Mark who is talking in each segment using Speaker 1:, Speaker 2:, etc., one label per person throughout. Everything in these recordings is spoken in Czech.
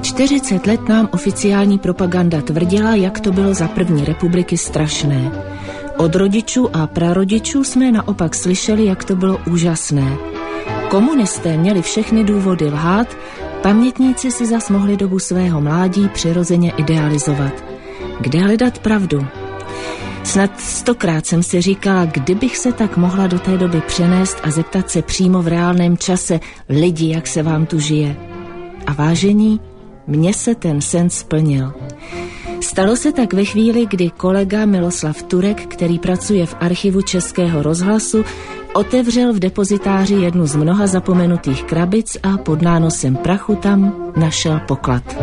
Speaker 1: 40 let nám oficiální propaganda tvrdila, jak to bylo za první republiky strašné. Od rodičů a prarodičů jsme naopak slyšeli, jak to bylo úžasné. Komunisté měli všechny důvody lhát, pamětníci si zas mohli dobu svého mládí přirozeně idealizovat. Kde hledat pravdu? Snad 100krát jsem si říkala, kdybych se tak mohla do té doby přenést a zeptat se přímo v reálném čase lidi, jak se vám tu žije. A vážení, mně se ten sen splnil. Stalo se tak ve chvíli, kdy kolega Miloslav Turek, který pracuje v archivu Českého rozhlasu, otevřel v depozitáři jednu z mnoha zapomenutých krabic a pod nánosem prachu tam našel poklad.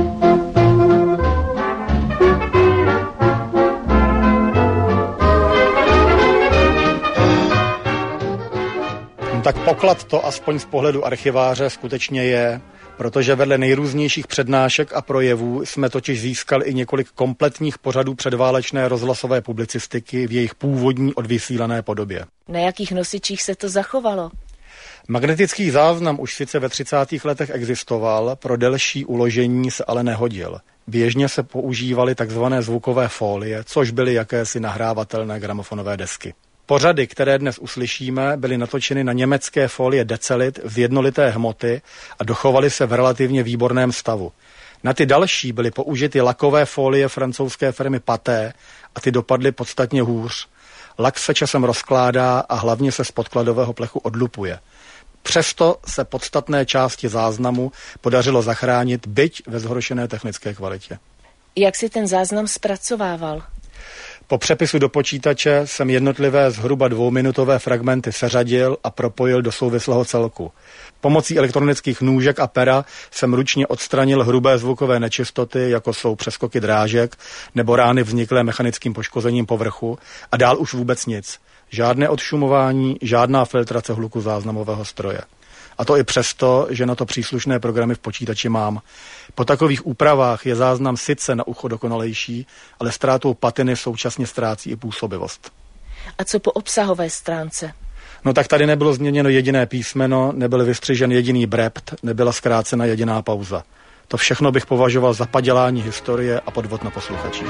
Speaker 2: Tak poklad to aspoň z pohledu archiváře skutečně je, protože vedle nejrůznějších přednášek a projevů jsme totiž získali i několik kompletních pořadů předválečné rozhlasové publicistiky v jejich původní odvysílané podobě.
Speaker 1: Na jakých nosičích se to zachovalo?
Speaker 2: Magnetický záznam už sice ve 30. letech existoval, pro delší uložení se ale nehodil. Běžně se používaly takzvané zvukové fólie, což byly jakési nahrávatelné gramofonové desky. Pořady, které dnes uslyšíme, byly natočeny na německé folie Decelit z jednolité hmoty a dochovaly se v relativně výborném stavu. Na ty další byly použity lakové folie francouzské firmy Pathé a ty dopadly podstatně hůř. Lak se časem rozkládá a hlavně se z podkladového plechu odlupuje. Přesto se podstatné části záznamu podařilo zachránit, byť ve zhoršené technické kvalitě.
Speaker 1: Jak si ten záznam zpracovával?
Speaker 2: Po přepisu do počítače jsem jednotlivé zhruba 2minutové fragmenty seřadil a propojil do souvislého celku. Pomocí elektronických nůžek a pera jsem ručně odstranil hrubé zvukové nečistoty, jako jsou přeskoky drážek nebo rány vzniklé mechanickým poškozením povrchu a dál už vůbec nic. Žádné odšumování, žádná filtrace hluku záznamového stroje. A to i přesto, že na to příslušné programy v počítači mám. Po takových úpravách je záznam sice na ucho dokonalejší, ale ztrátou patiny současně ztrácí i působivost.
Speaker 1: A co po obsahové stránce?
Speaker 2: No tak tady nebylo změněno jediné písmeno, nebyl vystřižen jediný brept, nebyla zkrácena jediná pauza. To všechno bych považoval za padělání historie a podvod na posluchačích.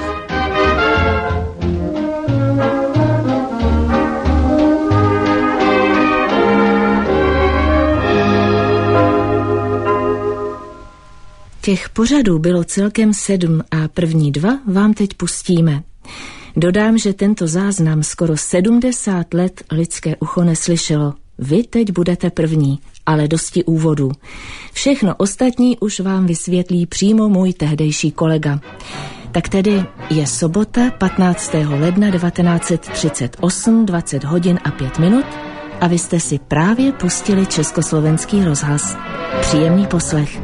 Speaker 1: Těch pořadů bylo celkem 7 a první 2 vám teď pustíme. Dodám, že tento záznam skoro 70 let lidské ucho neslyšelo. Vy teď budete první, ale dosti úvodů. Všechno ostatní už vám vysvětlí přímo můj tehdejší kolega. Tak tedy je sobota 15. ledna 1938, 20 hodin a 5 minut a vy jste si právě pustili Československý rozhlas. Příjemný poslech.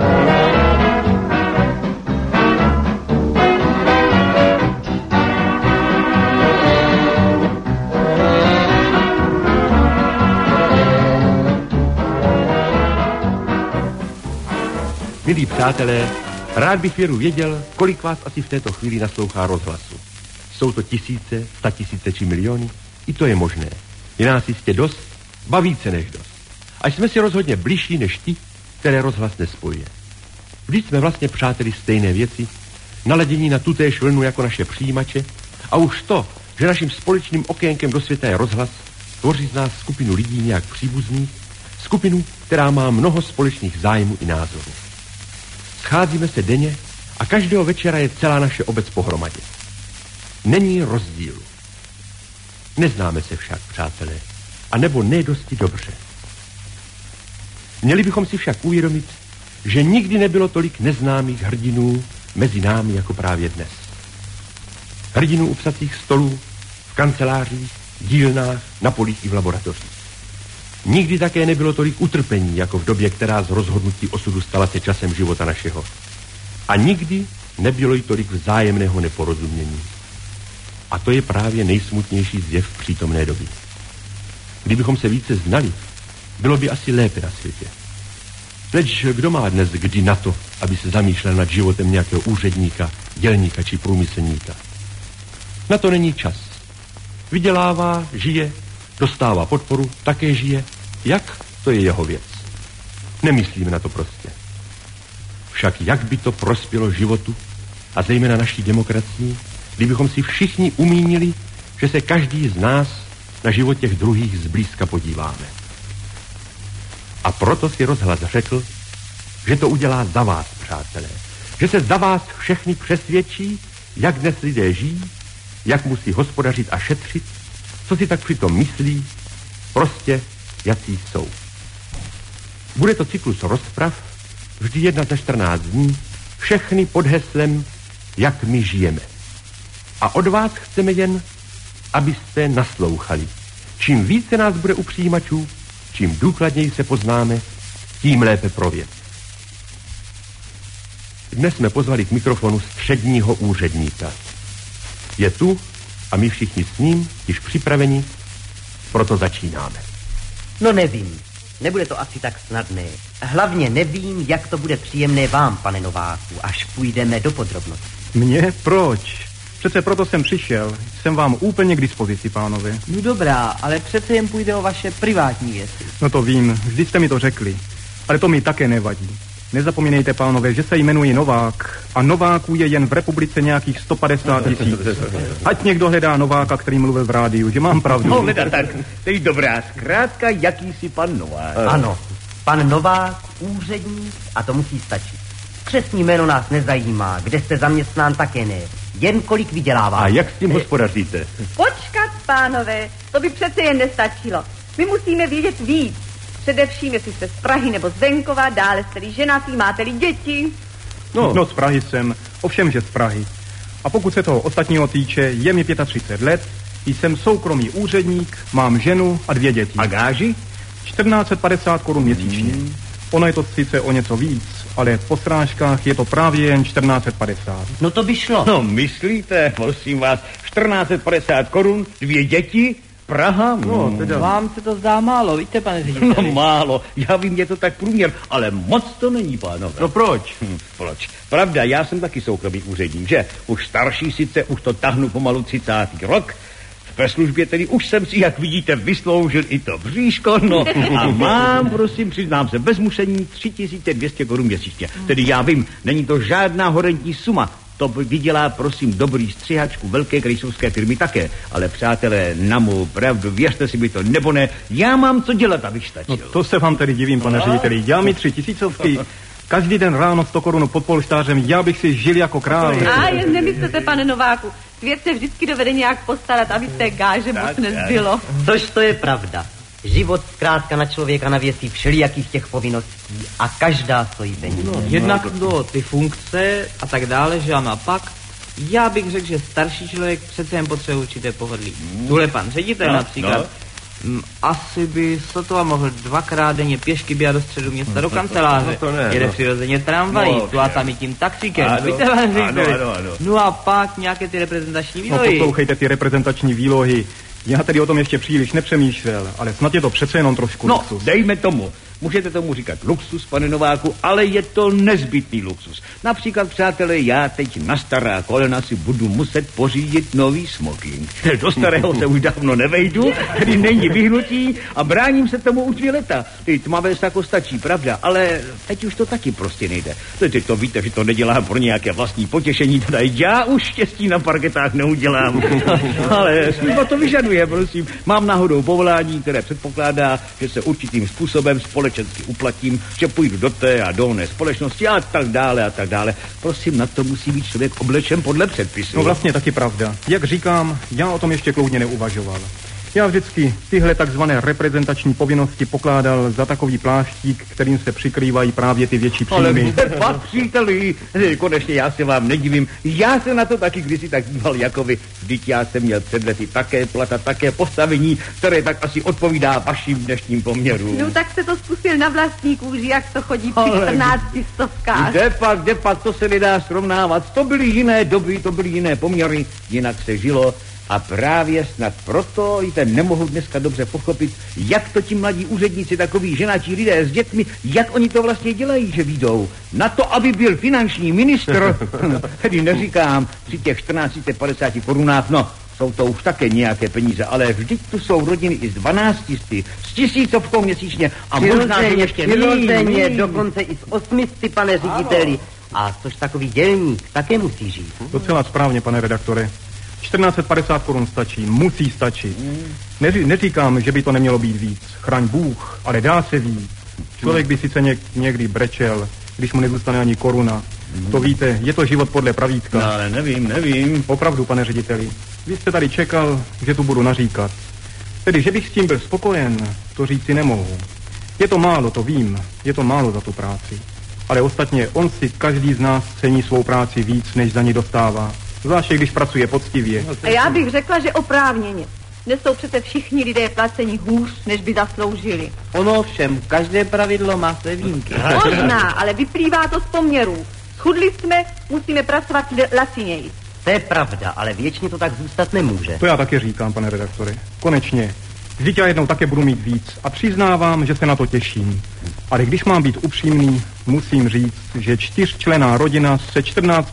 Speaker 3: Milí přátelé, rád bych věru věděl, kolik vás asi v této chvíli naslouchá rozhlasu. Jsou to tisíce, statisíce či miliony? I to je možné. Je nás jistě dost, ba více než dost. Až jsme si rozhodně bližší než ti, které rozhlas nespojuje. Vždyť jsme vlastně přáteli stejné věci, naladění na tutéž vlnu jako naše přijímače a už to, že naším společným okénkem do světa je rozhlas, tvoří z nás skupinu lidí nějak příbuzných, skupinu, která má mnoho společných zájmů i názorů. Scházíme se denně a každého večera je celá naše obec pohromadě. Není rozdílu. Neznáme se však, přátelé, anebo ne dosti dobře. Měli bychom si však uvědomit, že nikdy nebylo tolik neznámých hrdinů mezi námi jako právě dnes. Hrdinů u psacích stolů, v kancelářích, dílnách, na polích i v laboratořích. Nikdy také nebylo tolik utrpení, jako v době, která z rozhodnutí osudu stala se časem života našeho. A nikdy nebylo jí tolik vzájemného neporozumění. A to je právě nejsmutnější zjev přítomné doby. Kdybychom se více znali, bylo by asi lépe na světě. Leč kdo má dnes kdy na to, aby se zamýšlel nad životem nějakého úředníka, dělníka či průmyslníka? Na to není čas. Vydělává, žije, dostává podporu, také žije. Jak? To je jeho věc. Nemyslíme na to prostě. Však jak by to prospělo životu a zejména naší demokracii, kdybychom si všichni umínili, že se každý z nás na život těch druhých zblízka podíváme. A proto si rozhlas řekl, že to udělá za vás, přátelé. Že se za vás všechny přesvědčí, jak dnes lidé žijí, jak musí hospodařit a šetřit, co si tak přitom myslí, prostě jací jsou. Bude to cyklus rozprav, vždy 1 za 14 dní, všechny pod heslem, jak my žijeme. A od vás chceme jen, abyste naslouchali. Čím více nás bude u přijímačů, čím důkladněji se poznáme, tím lépe pro věc. Dnes jsme pozvali k mikrofonu středního úředníka. Je tu a my všichni s ním již připraveni, proto začínáme.
Speaker 4: No nevím, nebude to asi tak snadné. Hlavně nevím, jak to bude příjemné vám, pane Nováku, až půjdeme do podrobností.
Speaker 2: Mně? Proč? Přece proto jsem přišel. Jsem vám úplně k dispozici, pánové.
Speaker 5: No dobrá, ale přece jen půjde o vaše privátní věci.
Speaker 2: No to vím, vždy jste mi to řekli. Ale to mi také nevadí. Nezapomínejte, pánové, že se jmenuji Novák a Nováků je jen v republice nějakých 150 000. Ať někdo hledá Nováka, který mluvil v rádiu, že mám pravdu.
Speaker 6: No, leda, tak, to je dobrá. Zkrátka, jakýsi pan Novák.
Speaker 4: Ano, pan Novák, úředník, a to musí stačit. Křestní jméno nás nezajímá, kde jste zaměstnán také ne. Jen kolik vydělává.
Speaker 3: A jak s tím hospodaříte?
Speaker 7: Počkat, pánové, to by přece jen nestačilo. My musíme vědět víc. Především, jestli jste z Prahy nebo z venkova, dále jste-li ženatý, máte-li děti.
Speaker 2: No, z Prahy jsem, ovšem, že z Prahy. A pokud se toho ostatního týče, je mi 35 let, jsem soukromý úředník, mám ženu a 2 děti.
Speaker 6: A gáži?
Speaker 2: 1450 korun měsíčně. Ono je to sice o něco víc, ale po srážkách je to právě jen 1450.
Speaker 4: No to by šlo.
Speaker 6: No, myslíte, prosím vás, 1450 korun, 2 děti, Praha?
Speaker 2: No, teda.
Speaker 5: Vám se to zdá málo, víte, pane řediteli?
Speaker 6: No málo, já vím, je to tak průměr, ale moc to není, pánové.
Speaker 2: No proč?
Speaker 6: Proč? Pravda, já jsem taky soukromý úředník, že? Už starší sice, už to tahnu pomalu 30. rok. Ve službě tedy už jsem si, jak vidíte, vysloužil i to bříško, no a mám, prosím, přiznám se, bez mušení 3200 korun měsíčně. Tedy já vím, není to žádná horentní suma. To vydělá, prosím, dobrý střihačku, velké krejsovské firmy také. Ale přátelé, na mou pravdu, věřte si mi to, nebo ne, já mám co dělat, abych stačil.
Speaker 2: No to se vám tedy divím, pane řediteli. Já mi 3000, každý den ráno 100 korun pod polštářem, já bych si žil jako král.
Speaker 7: A jen nemyslete, pane Nováku, svět se vždycky dovede nějak postarat, aby z té gáže moc nezbylo.
Speaker 4: Což to je pravda. Život zkrátka na člověka navěsí všelijakých těch povinností a každá stojí peníze.
Speaker 5: No, jednak ty funkce a tak dále, že ano, a pak já bych řekl, že starší člověk přece jen potřebuje určité pohodlí. Tuhle pan ředitel například, asi by sotva mohl 2krát denně pěšky běhat do středu města do kanceláře. Jede přirozeně tramvají, tu a tam i tím taxíkem. Víte, pane řediteli? No a pak nějaké ty reprezentační výlohy.
Speaker 2: No poslouchejte ty reprezentační výlohy. Já tedy o tom ještě příliš nepřemýšlel, ale snad je to přece jenom trošku luxus.
Speaker 6: Dejme tomu. Můžete tomu říkat luxus, pane Nováku, ale je to nezbytný luxus. Například, přátelé, já teď na stará kolena si budu muset pořídit nový smoking. Do starého se už dávno nevejdu, tedy není vyhnutí a bráním se tomu už 2 leta. Ty tmavé sako stačí, pravda, ale teď už to taky prostě nejde. Teď to víte, že to nedělám pro nějaké vlastní potěšení, teda já už štěstí na parketách neudělám. Ale služba to vyžaduje, prosím. Mám náhodou povolání, které předpokládá, že se určitým způsobem společensky uplatím, že půjdu do té a do oné společnosti a tak dále a tak dále. Prosím, na to musí být člověk oblečen podle předpisů.
Speaker 2: No vlastně taky pravda. Jak říkám, já o tom ještě kloudně neuvažoval. Já vždycky tyhle takzvané reprezentační povinnosti pokládal za takový pláštík, kterým se přikrývají právě ty větší příjmy.
Speaker 6: Ale pak, příteli, konečně já se vám nedivím. Já se na to taky kdysi tak díval jako vy. Vždyť já jsem měl před lety také plat a také postavení, které tak asi odpovídá vašim dnešním poměrům.
Speaker 7: No tak jste to zkusil na vlastní kůži, jak to chodí při 14 stovkách.
Speaker 6: Kde pak, to se nedá srovnávat. To byly jiné doby, to byly jiné poměry, jinak se žilo. A právě snad proto nemohu dneska dobře pochopit, jak to ti mladí úředníci, takoví ženatí lidé s dětmi, jak oni to vlastně dělají, že vyjdou. Na to, aby byl finanční ministr, tedy neříkám při těch 1450 korunách, no, jsou to už také nějaké peníze, ale vždyť tu jsou rodiny i z 12, s 1000 měsíčně a možná ještě
Speaker 4: přirozeně, dokonce i s 800, pane řediteli. A což takový dělník také musí žít.
Speaker 2: Docela správně, pane redaktore. 1450 korun stačí, musí stačit. Neříkám, že by to nemělo být víc. Chraň Bůh, ale dá se víc. Člověk by sice někdy brečel, když mu nezůstane ani koruna. To víte, je to život podle pravítka.
Speaker 6: No, ale nevím.
Speaker 2: Opravdu, pane řediteli. Vy jste tady čekal, že tu budu naříkat. Tedy, že bych s tím byl spokojen, to říci nemohu. Je to málo, to vím. Je to málo za tu práci. Ale ostatně on si každý z nás cení svou práci víc, než za ní dostává. Zvláště, když pracuje poctivě.
Speaker 7: A já bych řekla, že oprávněně. Dnes jsou přece všichni lidé placení hůř, než by zasloužili.
Speaker 5: Ono všem, každé pravidlo má své výjimky.
Speaker 7: Možná, ale vyplývá to z poměrů. Schudli jsme, musíme pracovat laciněji.
Speaker 4: To je pravda, ale věčně to tak zůstat nemůže.
Speaker 2: To já také říkám, pane redaktore. Konečně. Vždyť já jednou také budu mít víc a přiznávám, že se na to těším. Ale když mám být upřímný, musím říct, že 4členná rodina se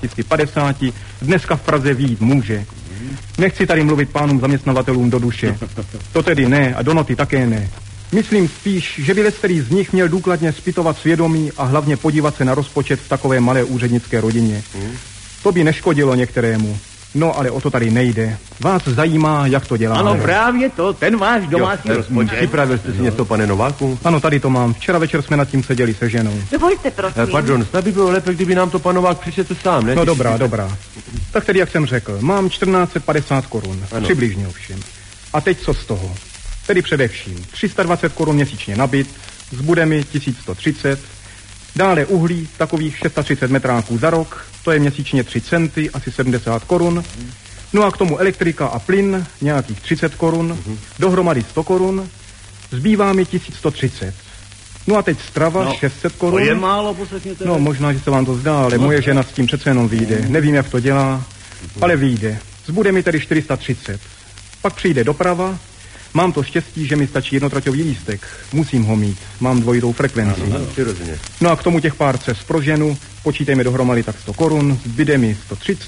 Speaker 2: 1450 dneska v Praze vyjít může. Nechci tady mluvit pánům zaměstnavatelům do duše. To tedy ne a do noty také ne. Myslím spíš, že by leckterý z nich měl důkladně zpytovat svědomí a hlavně podívat se na rozpočet v takové malé úřednické rodině. To by neškodilo některému. No, ale o to tady nejde. Vás zajímá, jak to děláme.
Speaker 6: Ano, právě to, ten váš domácí rozpočet.
Speaker 3: Připravil jste si něco, pane Nováku?
Speaker 2: Ano, tady to mám. Včera večer jsme nad tím seděli se ženou.
Speaker 7: Dovolte, prosím.
Speaker 3: Pardon, snad by bylo lépe, kdyby nám to pan Novák přečetl sám, ne?
Speaker 2: No dobrá. Tak tedy, jak jsem řekl, mám 1450 korun. Ano. Přibližně ovšem. A teď co z toho? Tedy především 320 korun měsíčně na byt, zbude mi 1130, dále uhlí takových 630 metráků za rok, to je měsíčně 3 centy, asi 70 korun. No a k tomu elektrika a plyn, nějakých 30 korun, dohromady 100 korun, zbývá mi 1130. No a teď strava 600 korun.
Speaker 6: To je málo, poslechněte.
Speaker 2: No možná, že se vám to zdá, ale moje žena s tím přece jenom vyjde. Nevím, jak to dělá, ale vyjde. Zbude mi tedy 430. Pak přijde doprava. Mám to štěstí, že mi stačí jednotraťový lístek. Musím ho mít. Mám dvojitou frekvenci. No a k tomu těch pár cest pro ženu. Počítejme dohromady tak 100 korun. Zbyde mi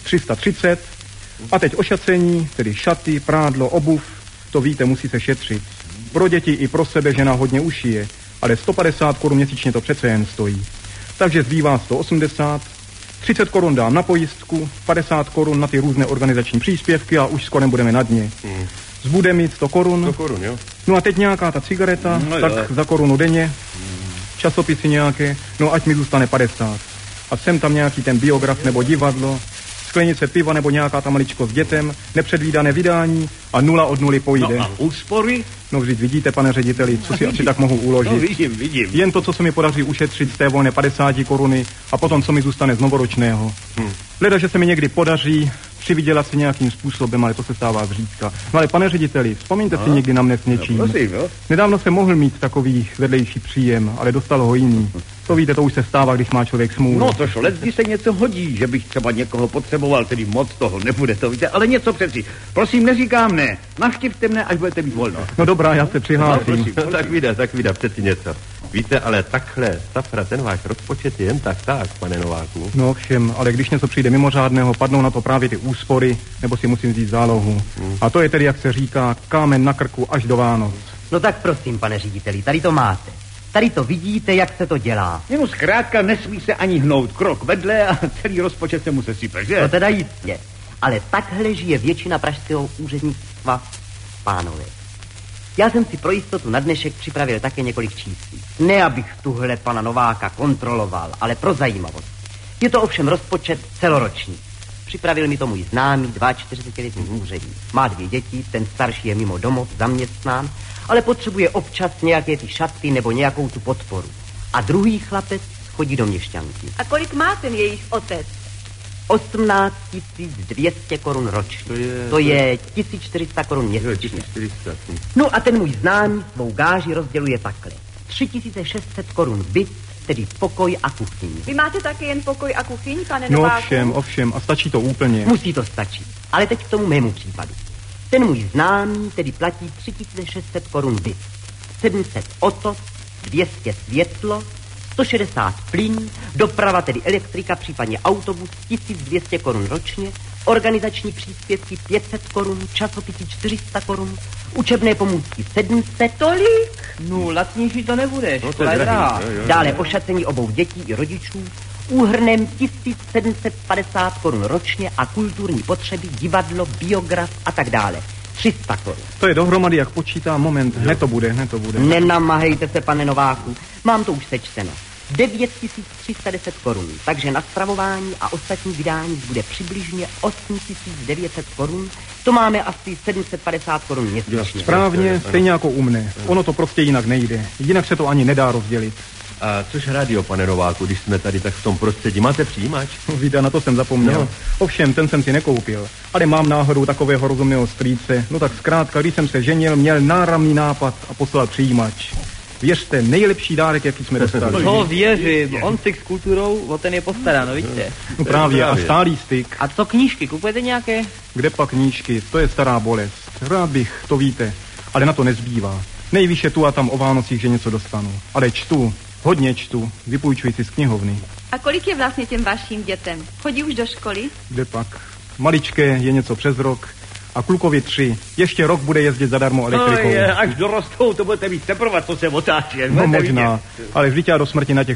Speaker 2: 330. A teď ošacení, tedy šaty, prádlo, obuv. To víte, musí se šetřit. Pro děti i pro sebe žena hodně ušije. Ale 150 korun měsíčně to přece jen stojí. Takže zbývá 180. 30 korun dám na pojistku, 50 korun na ty různé organizační příspěvky a už skoro budeme na dně. Zbude mít 100 korun.
Speaker 3: 100 korun, jo.
Speaker 2: No a teď nějaká ta cigareta, tak za korunu denně, časopisy nějaké, no ať mi zůstane 50. A sem tam nějaký ten biograf nebo divadlo, sklenice piva nebo nějaká ta maličko s dětem, nepředvídané vydání a 0 od 0 pojde.
Speaker 6: No a úspory?
Speaker 2: No vždyť vidíte, pane řediteli, co si asi tak mohu uložit.
Speaker 6: No vidím.
Speaker 2: Jen to, co se mi podaří ušetřit z té volné 50 koruny a potom, co mi zůstane z novoročného. Leda, že se mi někdy podaří přivydělat si nějakým způsobem, ale to se stává zřídka. No ale pane řediteli, vzpomínte si někdy na mne s něčím.
Speaker 6: No, prosím, jo.
Speaker 2: Nedávno jsem mohl mít takový vedlejší příjem, ale dostal ho jiný. To víte, to už se stává, když má člověk smůlu.
Speaker 6: No to šlo, když se něco hodí, že bych třeba někoho potřeboval, tedy moc toho nebude, to víte, ale něco přeci. Prosím, neříkám ne. Navštivte mne, až budete mít volno.
Speaker 2: No dobrá, já se přihlásím.
Speaker 6: No, prosím.
Speaker 3: Tak vyda, přeci něco. Víte, ale takhle, safra, ten váš rozpočet je jen tak, pane Nováku.
Speaker 2: No všem, ale když něco přijde mimořádného, padnou na to právě ty úspory, nebo si musím vzít zálohu. A to je tedy, jak se říká, kámen na krku až do Vánoc.
Speaker 4: No tak prosím, pane řediteli, tady to máte. Tady to vidíte, jak se to dělá.
Speaker 6: No zkrátka nesmí se ani hnout krok vedle a celý rozpočet se mu sesype, že?
Speaker 4: To teda jistě. Ale takhle žije většina pražského úřednictva, pánové. Já jsem si pro jistotu na dnešek připravil také několik čísel. Ne, abych tuhle pana Nováka kontroloval, ale pro zajímavost. Je to ovšem rozpočet celoroční. Připravil mi to můj známý 42letý úředník. Má 2 děti, ten starší je mimo domov, zaměstnán, ale potřebuje občas nějaké ty šaty nebo nějakou tu podporu. A druhý chlapec chodí do měšťanky.
Speaker 7: A kolik má ten jejich otec?
Speaker 4: 18 200 korun ročně. To je 1400 korun měsíčně. No a ten můj známý svou gáži rozděluje takhle. 3600 korun byt, tedy pokoj a kuchyň.
Speaker 7: Vy máte také jen pokoj a kuchyň, pane
Speaker 2: No
Speaker 7: Nováku?
Speaker 2: ovšem, a stačí to úplně.
Speaker 4: Musí to stačit. Ale teď k tomu mému případu. Ten můj známý tedy platí 3600 korun byt, 700 oto, 200 světlo, 160 plyn, doprava tedy elektrika, případně autobus, 1200 korun ročně, organizační příspěvky 500 korun, časopisy 400 korun, učebné pomůcky 700.
Speaker 7: Tolik?
Speaker 5: No, lacnější to nebude,
Speaker 3: No,
Speaker 5: škola je drahá.
Speaker 4: Dále ošacení obou dětí i rodičů, úhrnem 1750 korun ročně a kulturní potřeby, divadlo, biograf a tak dále. 300 korun.
Speaker 2: To je dohromady, jak počítá, moment, hned to bude.
Speaker 4: Nenamahejte se, pane Nováku, mám to už sečteno. 9310 korun, takže na stravování a ostatní vydání bude přibližně 8900 korun. To máme asi 750 korun měsíčně.
Speaker 2: Správně, stejně jako u mne. Ono to prostě jinak nejde. Jinak se to ani nedá rozdělit.
Speaker 3: A což rádio, pane Nováku, když jsme tady tak v tom prostředí, máte přijímač?
Speaker 2: Víte, na to jsem zapomněl. No. Ovšem, ten jsem si nekoupil. Ale mám náhodou takového rozumného strýce. No tak zkrátka, když jsem se ženil, měl náramný nápad a poslal přijímač. Věřte, nejlepší dárek, jaký jsme dostali.
Speaker 5: To věřím, on styk s kulturou, o ten je postaráno, vidíte?
Speaker 2: No právě, a stálý styk.
Speaker 5: A co knížky, kupujete nějaké?
Speaker 2: Kde pak knížky, to je stará bolest. Rád bych, to víte, ale na to nezbývá. Nejvýše tu a tam o Vánocích, že něco dostanu. Ale čtu, hodně čtu, vypůjčuji si z knihovny.
Speaker 7: A kolik je vlastně těm vašim dětem? Chodí už do školy?
Speaker 2: Kde pak? Maličké je něco přes rok a klukovi 3. Ještě rok bude jezdit zadarmo elektrikou.
Speaker 6: No je, až dorostou, to budete mít teprve, co se otáčí.
Speaker 2: No možná, ale vždyť já do smrti na těch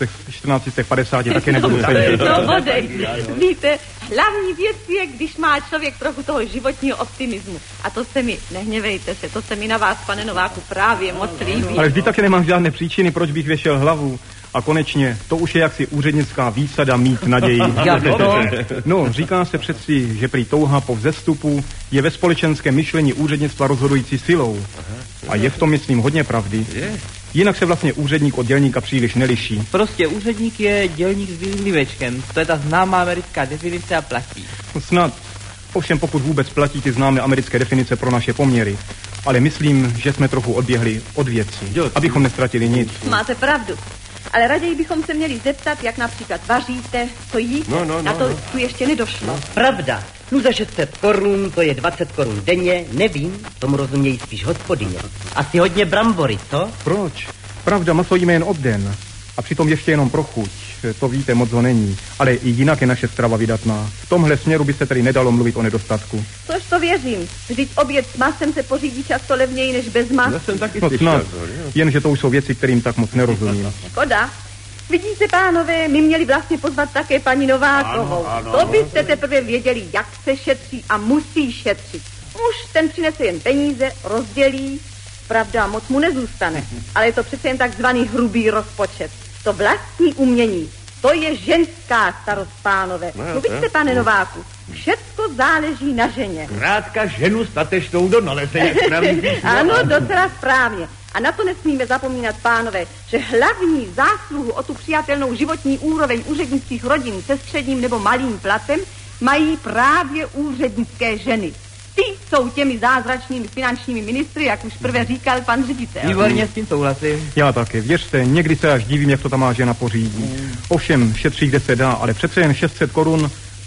Speaker 2: 1450 taky nebudu sedět.
Speaker 7: No bodej, víte, hlavní věc je, když má člověk trochu toho životního optimismu. A to se mi, nehněvejte se, to se mi na vás, pane Nováku, právě moc líbí.
Speaker 2: Ale vždy taky nemám žádné příčiny, proč bych věšel hlavu. A konečně, to už je jaksi úřednická výsada mít naději.
Speaker 5: Jak to?
Speaker 2: No, říká se přeci, že prý touha po vzestupu je ve společenském myšlení úřednictva rozhodující silou. A je v tom, myslím, hodně pravdy. Jinak se vlastně úředník od dělníka příliš neliší.
Speaker 5: Prostě úředník je dělník s výzlivečkem. To je ta známá americká definice a platí.
Speaker 2: No snad. Ovšem pokud vůbec platí ty známé americké definice pro naše poměry. Ale myslím, že jsme trochu odběhli od věci, abychom nestratili nic.
Speaker 7: Máte pravdu. Ale raději bychom se měli zeptat, jak například vaříte, co jíte. Na to tu ještě nedošlo.
Speaker 4: Pravda. No za 600 korun, to je 20 korun denně, nevím, tomu rozumějí spíš hospodyně. Asi hodně brambory, co?
Speaker 2: Proč? Pravda, maso jíme jen obden. A přitom ještě jenom pro chuť. To víte, moc ho není. Ale i jinak je naše strava vydatná. V tomhle směru by se tedy nedalo mluvit o nedostatku.
Speaker 7: Což to věřím. Vždyť oběd s masem se pořídí často levněji než bez masa.
Speaker 2: No snad, jenže to už jsou věci, kterým tak moc nerozumím.
Speaker 7: Škoda. Vidíte, pánové, my měli vlastně pozvat také paní Novákovou. Ano. To byste teprve věděli, jak se šetří a musí šetřit. Muž ten přinese jen peníze, rozdělí, pravda, moc mu nezůstane. Ale je to přece jen takzvaný hrubý rozpočet. To vlastní umění, to je ženská starost, pánové. No vidíte, pane Nováku, všecko záleží na ženě.
Speaker 6: Krátka ženu statečnou do naleze, jak praví.
Speaker 7: Ano, docela správně. A na to nesmíme zapomínat, pánové, že hlavní zásluhu o tu přijatelnou životní úroveň úřednických rodin se středním nebo malým platem mají právě úřednické ženy. Ty jsou těmi zázračnými finančními ministry, jak už prvé říkal pan ředitel.
Speaker 5: Výborně, s tím souhlasím.
Speaker 2: Já taky, věřte, někdy se až divím, jak to tam má žena pořídí. Ovšem, šetří, kde se dá, ale přece jen 600 korun.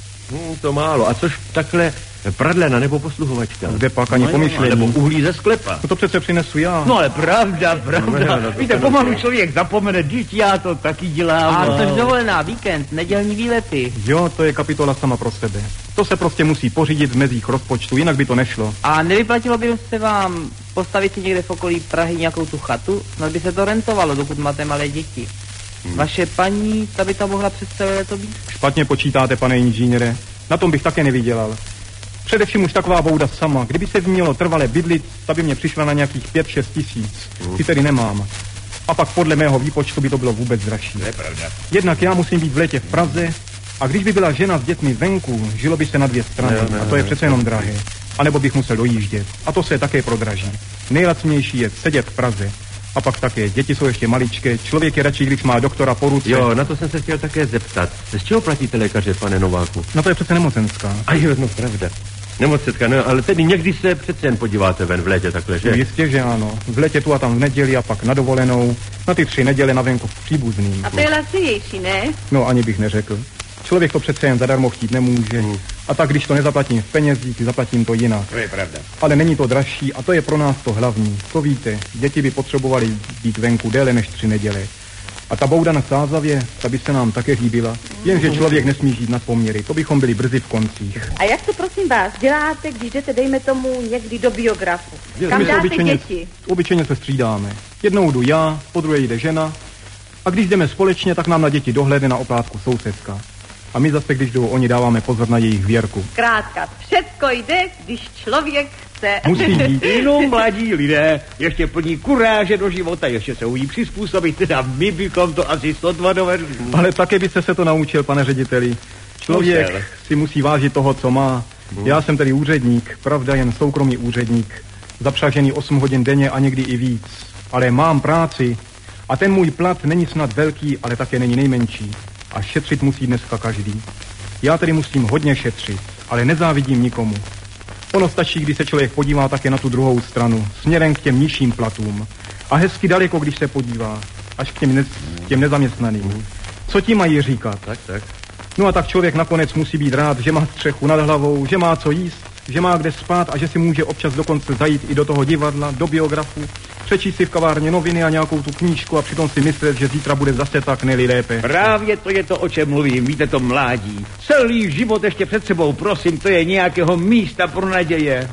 Speaker 3: To málo. A což takhle pradlena nebo posluhovačka?
Speaker 2: Kde pak ani pomyšlení.
Speaker 6: Nebo uhlí ze sklepa.
Speaker 2: No to přece přinesu já.
Speaker 6: No ale pravda. Víte, pomalu člověk zapomene, díť já to taky dělám.
Speaker 5: A což dovolená, víkend, nedělní výlety.
Speaker 2: Jo, to je kapitola sama pro sebe. To se prostě musí pořídit v mezích rozpočtu, jinak by to nešlo.
Speaker 5: A nevyplatilo by se vám postavit si někde v okolí Prahy nějakou tu chatu? Snad by se to rentovalo, dokud máte malé děti. Vaše paní, ta by tam mohla představit to být?
Speaker 2: Špatně počítáte, pane inženýre. Na tom bych také nevydělal. Především už taková bouda sama. Kdyby se v ní mělo trvale bydlit, ta by mě přišla na nějakých 5-6 tisíc. Ty tedy nemám. A pak podle mého výpočtu by to bylo vůbec dražší.
Speaker 6: To je pravda.
Speaker 2: Jednak já musím být v létě v Praze, a když by byla žena s dětmi venku, žilo by se na 2 strany. A to je přece jenom drahé. A nebo bych musel dojíždět. A to se také prodraží. Nejlacnější je sedět v Praze. A pak také, děti jsou ještě maličké, člověk je radši, když má doktora po ruce.
Speaker 3: Jo, na to jsem se chtěl také zeptat. Z čeho platíte lékaře, pane Nováku?
Speaker 2: No to je přece nemocenská.
Speaker 3: A jo, no pravda. Nemocenská, no, ale tedy někdy se přece jen podíváte ven v létě takhle, že?
Speaker 2: No, jistě, že ano. V létě tu a tam v neděli a pak na dovolenou. Na ty 3 neděle na venku v příbuzným.
Speaker 7: A to je lacinější, ne?
Speaker 2: No, ani bych neřekl. Člověk to přece jen zadarmo chtít nemůže. A tak, když to nezaplatím v penězích, zaplatím to jinak.
Speaker 6: To je pravda.
Speaker 2: Ale není to dražší a to je pro nás to hlavní. To víte, děti by potřebovaly být venku déle než 3 neděle.
Speaker 8: A ta bouda na Sázavě, ta by se nám také líbila. Jenže člověk nesmí žít nad poměry, to bychom byli brzy v koncích.
Speaker 7: A jak to, prosím vás, děláte, když jdete, dejme tomu, někdy do biografu? Kam dáte děti?
Speaker 8: Obyčejně se střídáme. Jednou jdu já, podruhé jde žena. A když jdeme společně, tak nám na děti dohlédne na oplátku sousedka. A my zase, když jdou oni, dáváme pozor na jejich věrku.
Speaker 7: Zkrátka, všecko jde, když člověk chce.
Speaker 8: Musí jít.
Speaker 6: Jenom mladí lidé, ještě plní kuráže do života, ještě se umí přizpůsobit, teda my bychom to asi sotva dovedli.
Speaker 8: Ale také byste se to naučil, pane řediteli. Člověk si musí vážit toho, co má. Já jsem tedy úředník, pravda jen soukromý úředník. Zapřažený 8 hodin denně a někdy i víc. Ale mám práci a ten můj plat není snad velký, ale také není nejmenší. A šetřit musí dneska každý. Já tedy musím hodně šetřit, ale nezávidím nikomu. Ono stačí, když se člověk podívá také na tu druhou stranu, směrem k těm nižším platům. A hezky daleko, když se podívá, až k těm nezaměstnaným. Co ti mají říkat?
Speaker 3: Tak.
Speaker 8: No a tak člověk nakonec musí být rád, že má střechu nad hlavou, že má co jíst, že má kde spát a že si může občas dokonce zajít i do toho divadla, do biografu, přečíst si v kavárně noviny a nějakou tu knížku a přitom si myslet, že zítra bude zase tak neli lépe.
Speaker 6: Právě to je to, o čem mluvím, víte, to mládí. Celý život ještě před sebou, prosím, to je nějakého místa pro naděje.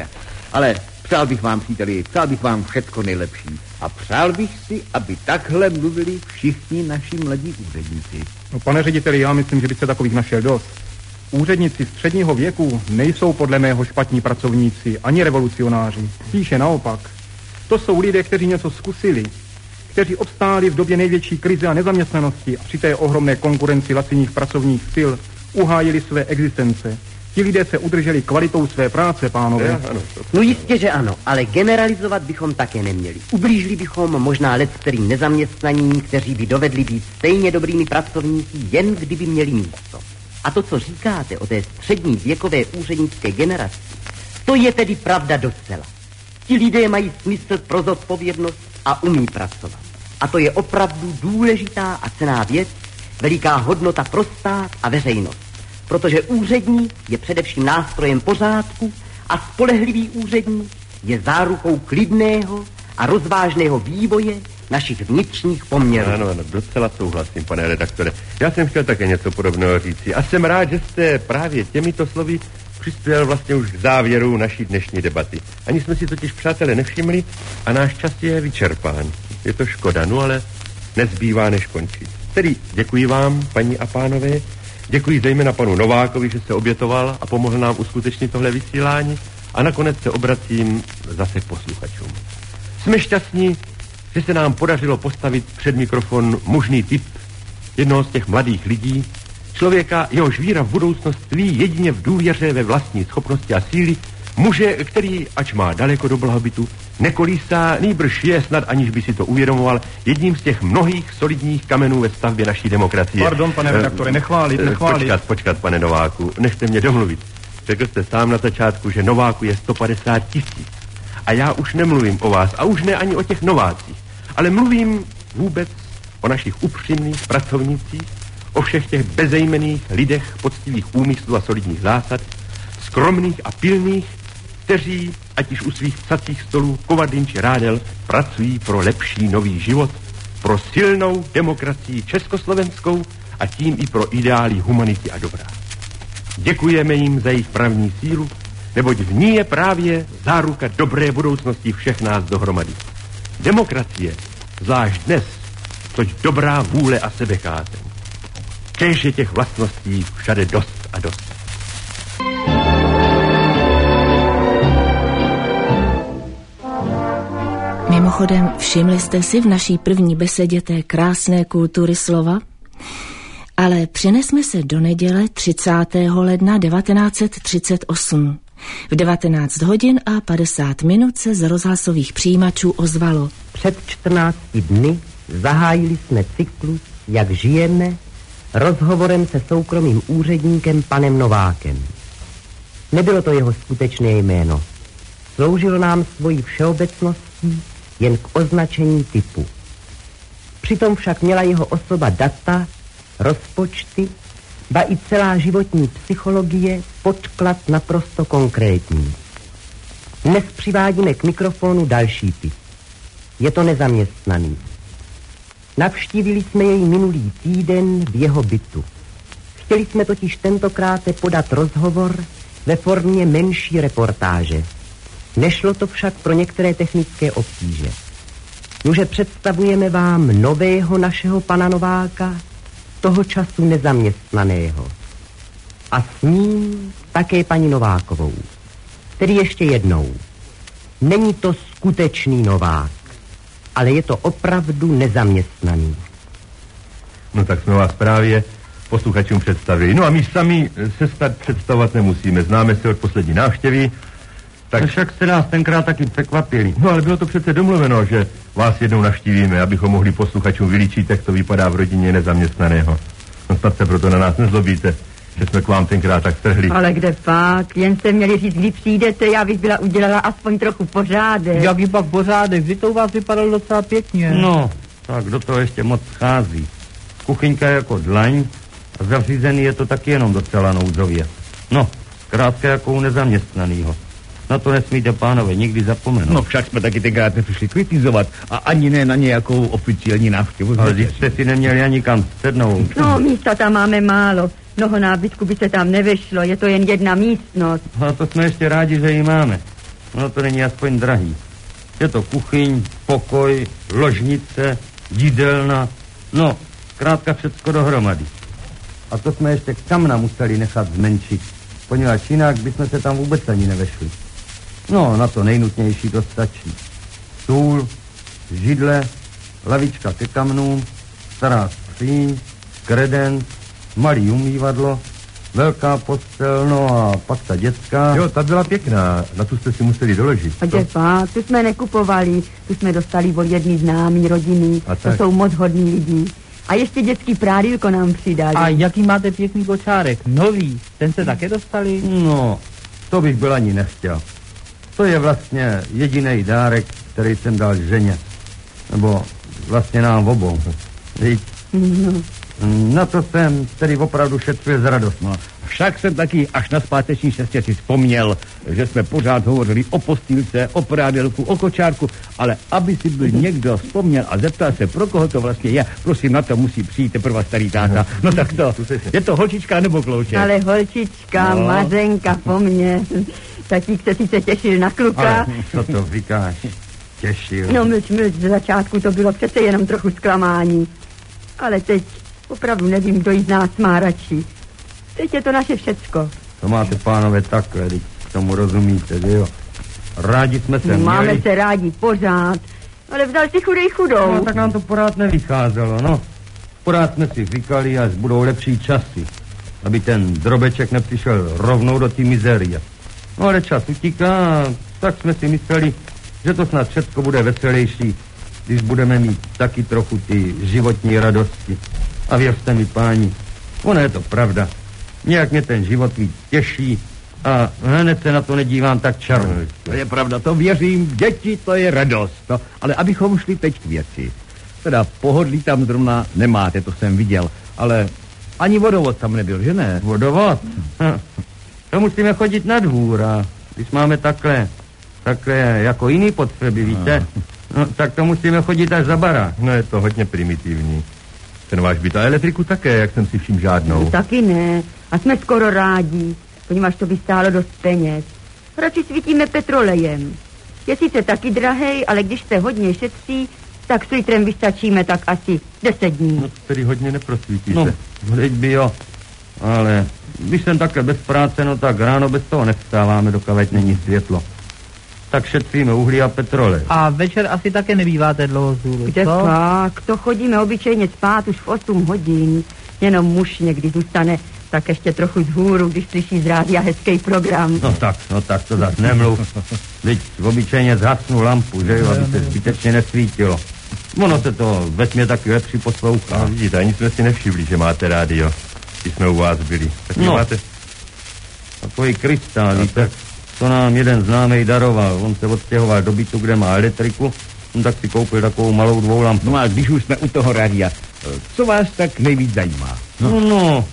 Speaker 6: Ale přál bych vám, příteli, přál bych vám všetko nejlepší. A přál bych si, aby takhle mluvili všichni naši mladí úředníci.
Speaker 8: No, pane řediteli, já myslím, že by se takových našel dost. Úředníci středního věku nejsou podle mého špatní pracovníci, ani revolucionáři. Spíše naopak. To jsou lidé, kteří něco zkusili, kteří obstáli v době největší krize a nezaměstnanosti a při té ohromné konkurenci laciných pracovních sil uhájili své existence. Ti lidé se udrželi kvalitou své práce, pánové.
Speaker 4: No jistě, že ano, ale generalizovat bychom také neměli. Ublížili bychom možná leckterým nezaměstnaným, kteří by dovedli být stejně dobrými pracovníky, jen kdyby měli místo. A to, co říkáte o té střední věkové úřednické generaci, to je tedy pravda docela. Ti lidé mají smysl pro zodpovědnost a umí pracovat. A to je opravdu důležitá a cenná věc, veliká hodnota pro stát a veřejnost. Protože úředník je především nástrojem pořádku a spolehlivý úředník je zárukou klidného a rozvážného vývoje našich vnitřních poměrů.
Speaker 3: Ano, docela souhlasím, pane redaktore. Já jsem chtěl také něco podobného říci a jsem rád, že jste právě těmito slovy přispěl vlastně už k závěru naší dnešní debaty. Ani jsme si totiž, přátelé, nevšimli a náš čas je vyčerpán. Je to škoda, no ale nezbývá než končit. Tedy děkuji vám, paní a pánové, děkuji zejména panu Novákovi, že se obětoval a pomohl nám uskutečnit tohle vysílání a nakonec se obracím zase k posluchačům. Jsme šťastní, že se nám podařilo postavit před mikrofon mužný typ jednoho z těch mladých lidí, člověka, jehož víra v budoucnost tví jedině v důvěře ve vlastní schopnosti a síly, muže, který, ač má daleko do blahobytu, nekolísá, nýbrž je snad, aniž by si to uvědomoval, jedním z těch mnohých solidních kamenů ve stavbě naší demokracie.
Speaker 8: Pardon, pane redaktore, nechválit.
Speaker 3: Počkat, pane Nováku, nechte mě domluvit. Řekl jste sám na začátku, že Nováku je 150 000. A já už nemluvím o vás a už ne ani o těch novácích, ale mluvím vůbec o našich upřímných pracovnících, o všech těch bezejmenných lidech poctivých úmyslů a solidních zásad, skromných a pilných, kteří, ať již u svých psacích stolů, kovadlin či rádel, pracují pro lepší nový život, pro silnou demokracii československou a tím i pro ideály humanity a dobra. Děkujeme jim za jejich právní sílu, neboť v ní je právě záruka dobré budoucnosti všech nás dohromady. Demokracie, zvlášť dnes, toť dobrá vůle a sebekázeň. Kéž je těch vlastností všade dost a dost.
Speaker 1: Mimochodem, všimli jste si v naší první besedě té krásné kultury slova? Ale přenesme se do neděle 30. ledna 1938. V 19 hodin a 50 minut se z rozhlasových přijímačů ozvalo.
Speaker 4: Před 14 dny zahájili jsme cyklus Jak žijeme rozhovorem se soukromým úředníkem panem Novákem. Nebylo to jeho skutečné jméno. Sloužilo nám svojí všeobecností jen k označení typu. Přitom však měla jeho osoba data, rozpočty, ba i celá životní psychologie podklad naprosto konkrétní. Dnes přivádíme k mikrofonu další typ. Je to nezaměstnaný. Navštívili jsme jej minulý týden v jeho bytu. Chtěli jsme totiž tentokrát podat rozhovor ve formě menší reportáže. Nešlo to však pro některé technické obtíže. Nuže představujeme vám nového našeho pana Nováka, toho času nezaměstnaného. A s ním také paní Novákovou. Tedy ještě jednou. Není to skutečný Novák, ale je to opravdu nezaměstnaný.
Speaker 3: No tak jsme vás právě posluchačům představili. No a my sami se snad představovat nemusíme. Známe se od poslední návštěvy. Tak však jste nás tenkrát taky překvapili. No ale bylo to přece domluveno, že vás jednou navštívíme, abychom mohli posluchačům vylíčit, jak to vypadá v rodině nezaměstnaného. No snad se proto na nás nezlobíte, že jsme k vám tenkrát tak strhli.
Speaker 7: Ale kde pak? Jen jste měli říct, kdy přijdete, já bych byla udělala aspoň trochu pořádek.
Speaker 5: Jaký pak pořádek? Vždy to u vás vypadalo docela pěkně.
Speaker 6: No, tak do toho ještě moc schází. Kuchyňka je jako dlaň a zařízený je to taky jenom docela nouzově. No, zkrátka jako u nezaměstnanýho. Na to nesmíte, pánové, nikdy zapomenout.
Speaker 9: No však jsme taky tenkrát nepřišli kritizovat a ani ne na nějakou oficiální návštěvu.
Speaker 6: Ale když jste si neměli ani kam sednout.
Speaker 7: No, místa tam máme málo. Mnoho nábytku by se tam nevešlo, je to jen jedna místnost.
Speaker 6: A to jsme ještě rádi, že ji máme. No to není aspoň drahý. Je to kuchyň, pokoj, ložnice, jídelna, no, zkrátka všecko dohromady. A to jsme ještě kamna museli nechat zmenšit, poněvadž jinak bychom se tam vůbec ani nevešli. No, na to nejnutnější to stačí. Stůl, židle, lavička ke kamnům, stará skříň, kredens, malý umývadlo, velká postel, no a pak ta dětská.
Speaker 3: Jo, ta byla pěkná, na tu jste si museli doložit.
Speaker 7: A děpa, tu jsme nekupovali, tu jsme dostali od jedný známý rodiny, to jsou moc hodní lidi. A ještě dětský prádilko nám přidali.
Speaker 5: A jaký máte pěkný kočárek? Nový, ten se také dostali?
Speaker 6: No, to bych byl ani nechtěl. To je vlastně jediný dárek, který jsem dal ženě. Nebo vlastně nám obou. Víš?
Speaker 7: No.
Speaker 6: Na to jsem tedy opravdu šetřil z radost.
Speaker 9: No, však jsem taky až na zpáteční cestě si vzpomněl, že jsme pořád hovořili o postýlce, o prádelku, o kočárku, ale aby si byl někdo vzpomněl a zeptal se, pro koho to vlastně je, prosím, na to musí přijít teprve starý táta. No tak to, je to holčička nebo klouček?
Speaker 7: Ale holčička, no. Mařenka po mně. Tatík se sice těšil na kluka.
Speaker 6: Ale co to říkáš? Těšil.
Speaker 7: No mlč, z začátku to bylo přece jenom trochu zklamání. Ale teď opravdu nevím, kdo jí z nás má radši. Teď je to naše všecko.
Speaker 6: To máte, pánové, takhle, teď k tomu rozumíte, že jo? Rádi jsme se měli.
Speaker 7: Máme se rádi pořád, ale vzal si chudej chudou.
Speaker 6: No, tak nám to pořád nevycházelo, no. Pořád jsme si říkali, až budou lepší časy, aby ten drobeček nepřišel rovnou do té mizerie. No ale čas utíká, tak jsme si mysleli, že to snad všecko bude veselější, když budeme mít taky trochu ty životní radosti. A věřte mi, páni, ono je to pravda. Nějak mě ten život víc těší a hned se na to nedívám tak čarno.
Speaker 9: To je pravda, to věřím, děti, to je radost. No, ale abychom šli teď k věci. Teda pohodlí tam zrovna nemáte, to jsem viděl, ale ani vodovod tam nebyl, že ne?
Speaker 6: Vodovod? To musíme chodit na dvůr a když máme takhle jako jiný potřeby, víte, no, tak to musíme chodit až za barák.
Speaker 3: No je to hodně primitivní. Ten váš byt a elektriku také, jak jsem si všim žádnou.
Speaker 7: No, taky ne. A jsme skoro rádi, poněvadž to by stálo dost peněz. Radši svítíme petrolejem. Je sice taky drahej, ale když se hodně šetří, tak s litrem vystačíme tak asi 10 dní.
Speaker 3: No tedy hodně neprosvítíte.
Speaker 6: No, teď by jo. Ale když jsem takhle bez práce, no tak ráno bez toho nevstáváme, dokud není světlo. Tak šetříme uhlí a petrolej.
Speaker 5: A večer asi také nebýváte dlouho zůru,
Speaker 7: kde
Speaker 5: co?
Speaker 7: Tak, to chodíme obyčejně spát už v 8 hodin. Jenom muž někdy zůstane tak ještě trochu vzhůru, když slyší z rádia hezký program.
Speaker 6: No tak, to zas nemluv. Teď obyčejně zhasnu lampu, že jo, aby se zbytečně nesvítilo. Ono se to ve tmě taky lepší poslouchá.
Speaker 3: No, vidíte, ani jsme si nevšimli, že máte rádio, když jsme u vás byli. Tak máte...
Speaker 6: Takový krystál, víte, to nám jeden známej daroval. On se odstěhoval do bytu, kde má elektriku, tak si koupil takovou malou dvoulampu.
Speaker 9: No a když už jsme u toho rádia, co vás tak nejvíc zajímá?
Speaker 6: No,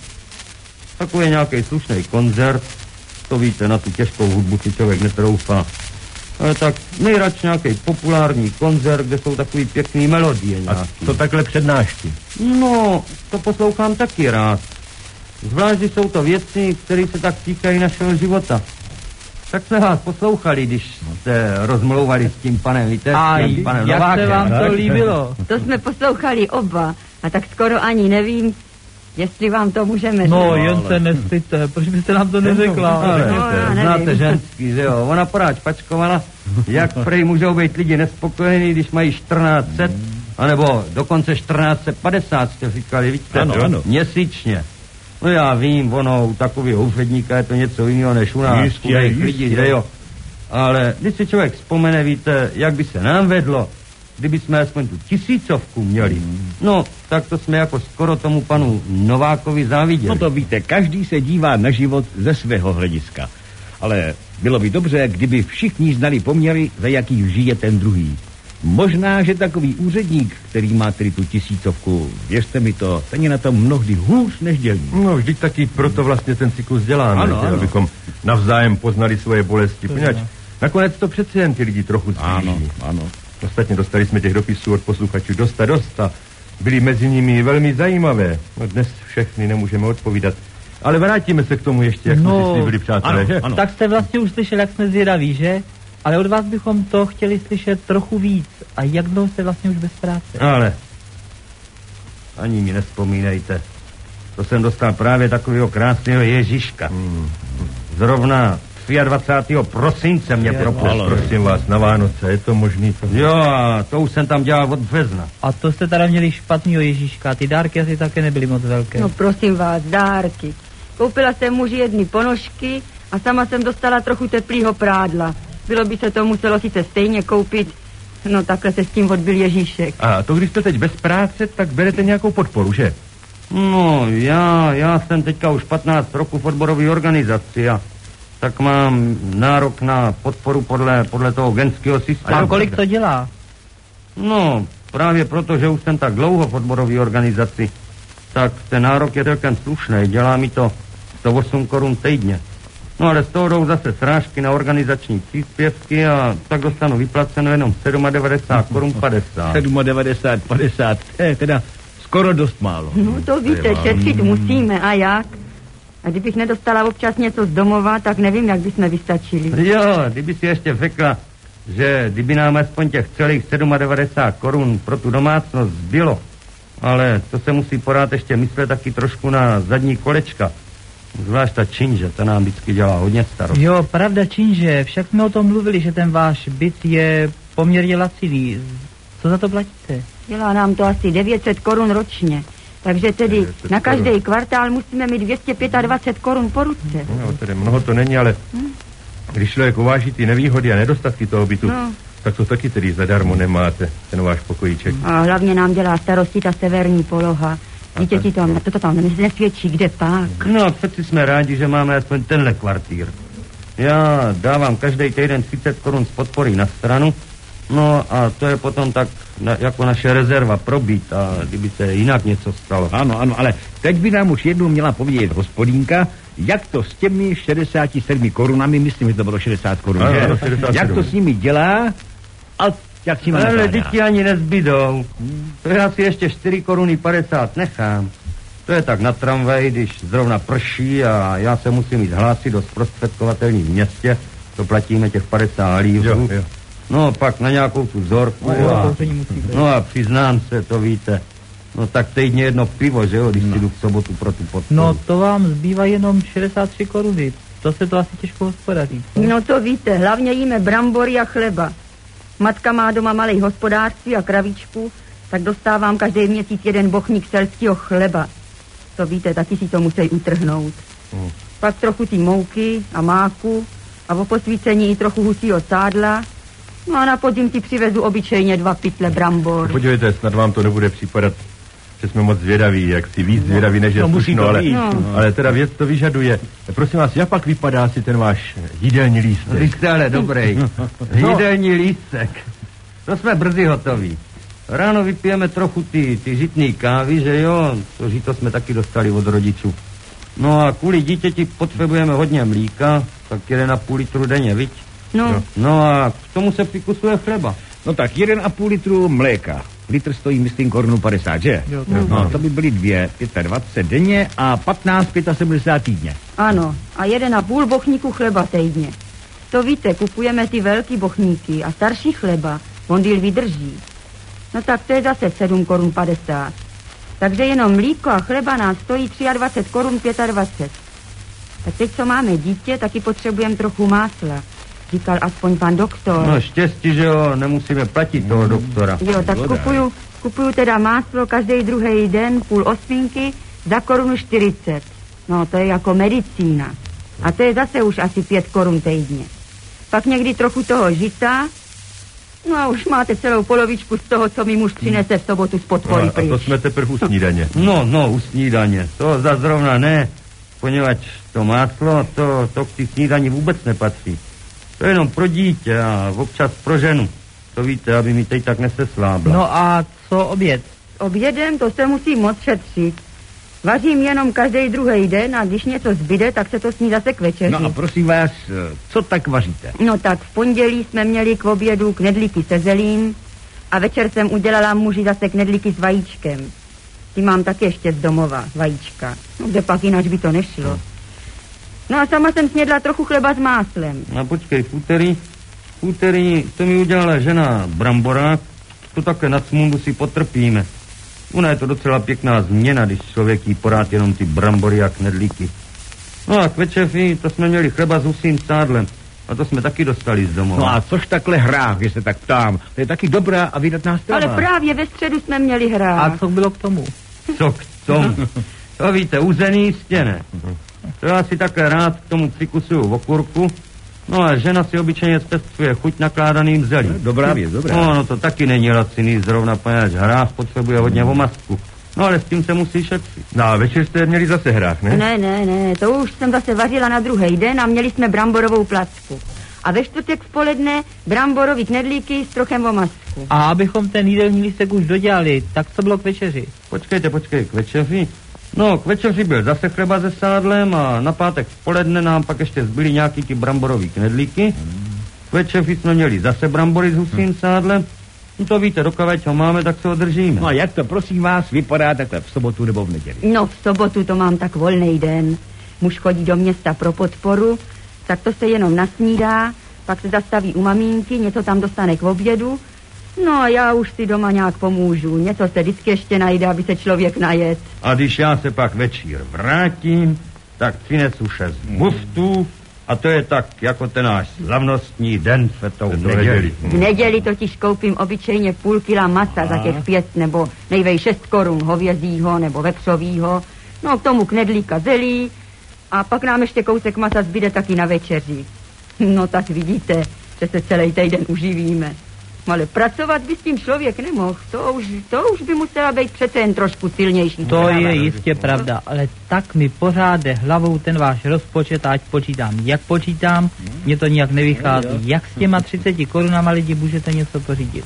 Speaker 6: takový nějaký slušný koncert, to víte, na tu těžkou hudbu si člověk netroufá.
Speaker 9: Ale tak nejradši nějaký populární koncert, kde jsou takový pěkný melodie.
Speaker 3: A to takhle přednášky?
Speaker 9: No, to poslouchám taky rád. Zvlášť, jsou to věci, které se tak týkají našeho života. Tak jsme vás poslouchali, když jste rozmlouvali s tím panem Viteckým, panem
Speaker 5: jak
Speaker 9: Novákem.
Speaker 5: se vám to líbilo?
Speaker 7: To jsme poslouchali oba. A tak skoro ani nevím, jestli vám to můžeme říct.
Speaker 5: No, jen se nestyďte, proč byste nám to neřekla?
Speaker 9: Ale
Speaker 7: já
Speaker 9: znáte
Speaker 7: nevím.
Speaker 9: ženský, že jo? Ona porád pačkovala, jak prej můžou být lidi nespokojení, když mají 1400, anebo dokonce 1450, jste říkali, vidíte?
Speaker 3: Ano.
Speaker 9: Měsíčně. No já vím, ono u takového úředníka je to něco jiného než u nás, chudých lidí, že jo? Ale když si člověk vzpomene, víte, jak by se nám vedlo, kdyby jsme aspoň tu 1000 měli. No, tak to jsme jako skoro tomu panu Novákovi záviděli.
Speaker 6: No to víte, každý se dívá na život ze svého hlediska. Ale bylo by dobře, kdyby všichni znali poměry, za jakých žije ten druhý. Možná, že takový úředník, který má tedy tu 1000, věřte mi to, ten je na tom mnohdy hůř než dělník.
Speaker 3: No, vždyť taky proto vlastně ten cyklus děláme,
Speaker 6: Ano.
Speaker 3: abychom navzájem poznali svoje bolesti. Poněvadž nakonec to přece jen ty lidi trochu zblíží.
Speaker 6: Ano.
Speaker 3: Ostatně dostali jsme těch dopisů od posluchačů dost a byly mezi nimi velmi zajímavé. No, dnes všechny nemůžeme odpovídat. Ale vrátíme se k tomu ještě, jak jsme si slíbili, přátelé, že?
Speaker 5: Ano. Tak jste vlastně už slyšeli, jak jsme zvědaví, že? Ale od vás bychom to chtěli slyšet trochu víc. A jak dlouho jste vlastně už bez práce?
Speaker 9: Ale ani mi nevzpomínejte. To jsem dostal právě takového krásného Ježíška. Zrovna 23. prosince mě propustil.
Speaker 3: Prosím vás, na Vánoce, je to možný?
Speaker 9: Jo, a to už jsem tam dělal od března.
Speaker 5: A to jste teda měli špatnýho Ježíška. Ty dárky asi také nebyly moc velké.
Speaker 7: No prosím vás, dárky. Koupila jsem muži jedny ponožky a sama jsem dostala trochu teplýho prádla. Bylo by se to muselo sice stejně koupit, no takhle se s tím odbil Ježíšek.
Speaker 3: A to, když jste teď bez práce, tak berete nějakou podporu, že?
Speaker 9: No, já jsem teďka už 15 roků v odborové organizaci a tak mám nárok na podporu podle toho genského systému.
Speaker 5: A kolik to dělá?
Speaker 9: No, právě proto, že už jsem tak dlouho v odborové organizaci, tak ten nárok je celkem slušný. Dělá mi to 108 korun týdně. No ale z toho jdou zase srážky na organizační příspěvky a tak dostanu vyplaceno jenom 97 korun 50.
Speaker 6: 97,50, to je teda skoro dost málo.
Speaker 7: No to víte, šetřit musíme a jak? A kdybych nedostala občas něco z domova, tak nevím, jak bychom vystačili.
Speaker 9: Jo, kdyby si ještě řekla, že kdyby nám aspoň těch celých 97 korun pro tu domácnost zbylo, ale to se musí pořád ještě myslet taky trošku na zadní kolečka. Zvlášť ta Činže, ta nám vždycky dělá hodně starost.
Speaker 5: Jo, pravda Činže, však jsme o tom mluvili, že ten váš byt je poměrně laciný. Co za to platíte?
Speaker 7: Dělá nám to asi 900 korun ročně. Takže tedy na každý kvartál musíme mít 225 korun po ruce.
Speaker 3: No, tedy mnoho to není, ale když člověk uváží ty nevýhody a nedostatky toho bytu, tak to taky tedy zadarmo nemáte, ten váš pokojíček.
Speaker 7: A hlavně nám dělá starosti ta severní poloha. Dítěti to tam nesvědčí, kde pak.
Speaker 9: No, přeci jsme rádi, že máme aspoň tenhle kvartír. Já dávám každý týden 30 korun z podpory na stranu, no a to je potom tak jako naše rezerva pro byt a kdyby se jinak něco stalo.
Speaker 6: Ano, ale teď by nám už jednou měla povědět hospodínka, jak to s těmi 67 korunami, myslím, že to bylo 60 korun, že?
Speaker 3: 67.
Speaker 6: Jak to s nimi dělá a jak s nimi
Speaker 9: Ale
Speaker 6: nakládá.
Speaker 9: děti ani nezbydou. To já si ještě 4 koruny 50 nechám. To je tak na tramvaj, když zrovna prší a já se musím jít hlásit do zprostředkovatelní v městě, to platíme těch 50 lířů.
Speaker 3: Jo.
Speaker 9: No, pak na nějakou tu vzorku a přiznám se, to víte. No tak týdně jedno pivo, že jo, když si jdu v sobotu pro tu podporu.
Speaker 5: No to vám zbývá jenom 63 koruny. To se to asi těžko hospodaří.
Speaker 7: No to víte, hlavně jíme brambory a chleba. Matka má doma malej hospodářství a kravíčku, tak dostávám každý měsíc jeden bochník selského chleba. To víte, taky si to musí utrhnout. Pak trochu ty mouky a máku a o posvícení i trochu husího sádla. No a na podzim si přivezu obyčejně 2 pytle brambor.
Speaker 3: Podívejte, snad vám to nebude připadat, že jsme moc zvědaví, jak si víc zvědaví, než je slušno, ale teda věc to vyžaduje. Prosím vás, jak pak vypadá si ten váš jídelní lístek?
Speaker 9: Vy jste ale dobrý. Jídelní lístek. To jsme brzy hotoví. Ráno vypijeme trochu ty žitný kávy, že jo? To žito jsme taky dostali od rodičů. No a kvůli dítěti potřebujeme hodně mlíka, tak 1,5 litru denně, viď? No a k tomu se přikusuje chleba.
Speaker 6: No tak 1,5 litru mléka. Litr stojí, myslím, korunu 50, že?
Speaker 5: Jo,
Speaker 6: No, to by byly 25 denně a 15, 75 týdně.
Speaker 10: Ano, a 1,5 bochníku chleba týdně. To víte, kupujeme ty velký bochníky a starší chleba, on díl vydrží. No tak to je zase 7 korun 50. Takže jenom mlíko a chleba nás stojí 23 korun 25. Tak teď, co máme dítě, taky potřebujeme trochu másla. Říkal aspoň pan doktor.
Speaker 9: No štěstí, že jo, nemusíme platit toho doktora.
Speaker 10: Jo, tak kupuju teda máslo každý druhý den, půl osminky, za korunu 40. No, to je jako medicína. A to je zase už asi 5 korun týdně. Pak někdy trochu toho žita, no a už máte celou polovičku z toho, co mi muž přinese v sobotu z podpory.
Speaker 3: No, a to jsme teprve u snídaně.
Speaker 9: No, u snídaně. To zrovna ne, poněvadž to máslo, to k té snídani vůbec nepatří. To je jenom pro dítě a občas pro ženu. To víte, aby mi teď tak neseslábla.
Speaker 5: No a co oběd?
Speaker 10: Obědem to se musí moc šetřit. Vařím jenom každý druhý den a když něco zbyde, tak se to sní zase k večeři.
Speaker 6: No a prosím vás, co tak vaříte?
Speaker 10: No tak v pondělí jsme měli k obědu knedlíky se zelím a večer jsem udělala muži zase knedlíky s vajíčkem. Ty mám taky ještě z domova, vajíčka. No kde pak jinak by to nešlo. No a sama jsem snědla trochu chleba s máslem.
Speaker 9: No počkej, v úterý to mi udělala žena bramborák, to také nad smundu si potrpíme. Ona je to docela pěkná změna, když člověk jí porád jenom ty brambory a knedlíky. No a k večeři to jsme měli chleba s husím sádlem. A to jsme taky dostali z domova.
Speaker 6: No a což takhle hrách, že se tak ptám. To je taky dobrá a vydatná strava.
Speaker 10: Ale právě ve středu jsme měli hrách.
Speaker 5: A co bylo k tomu?
Speaker 9: Co k tomu? To víte, uzený jistě ne. To já si také rád k tomu přikusuju okurku. No a žena si obyčejně zpestřuje chuť nakládaným zelím.
Speaker 6: Dobrá věc, dobrá.
Speaker 9: No to taky není laciný zrovna, poněvadž hrách potřebuje hodně omazku. No ale s tím se musí šetřit.
Speaker 3: No a večer jste měli zase hrách, ne?
Speaker 10: Ne, to už jsem zase vařila na druhý den a měli jsme bramborovou placku. A ve čtvrtek v poledne bramborový knedlíky s trochem omazku.
Speaker 5: A abychom ten jídelní lístek už dodělali, tak co bylo k večeři?
Speaker 9: Počkejte, k večeři? No, k večeři byl zase chleba se sádlem a na pátek v poledne nám pak ještě zbyly nějaký ty bramborový knedlíky. K večeři jsme měli zase brambory s husím sádlem. No to víte, dokud ho máme, tak se ho držíme.
Speaker 6: No a jak to, prosím vás, vypadá takhle v sobotu nebo v neděli?
Speaker 10: No v sobotu to mám tak volný den. Muž chodí do města pro podporu, tak to se jenom nasnídá, pak se zastaví u mamínky, něco tam dostane k obědu. No a já už si doma nějak pomůžu. Něco se vždycky ještě najde, aby se člověk najet.
Speaker 9: A když já se pak večír vrátím, tak přinesu 6 muftů a to je tak jako ten náš slavnostní den světou neděli.
Speaker 10: V neděli totiž koupím obyčejně půl kila masa za těch 5 nebo nejvej 6 korun hovězího nebo vepřovýho. No k tomu knedlíka zelí a pak nám ještě kousek masa zbyde taky na večeři. No tak vidíte, že se celý týden uživíme. Ale pracovat by s tím člověk nemohl. To už by musela být přece jen trošku silnější.
Speaker 5: To je jistě pravda, ale tak mi pořád jde hlavou ten váš rozpočet, ať počítám. Jak počítám, mně to nijak nevychází. Jak s těma 30 korunama lidi můžete něco pořídit?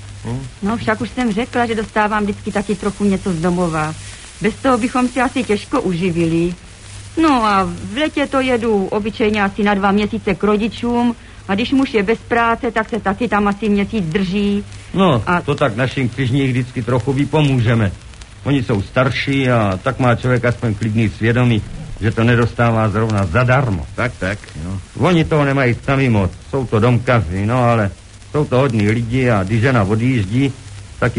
Speaker 10: No však už jsem řekla, že dostávám vždycky taky trochu něco z domova. Bez toho bychom si asi těžko uživili. No a v letě to jedu obyčejně asi na 2 měsíce k rodičům. A když muž je bez práce, tak se taky tam asi měsíc drží.
Speaker 9: No, a to tak našim křižních vždycky trochu vypomůžeme. Oni jsou starší a tak má člověk aspoň klidný svědomí, že to nedostává zrovna zadarmo.
Speaker 6: Tak, no.
Speaker 9: Oni toho nemají sami moc, jsou to domkaři, no ale jsou to hodní lidi a když žena odjíždí, tak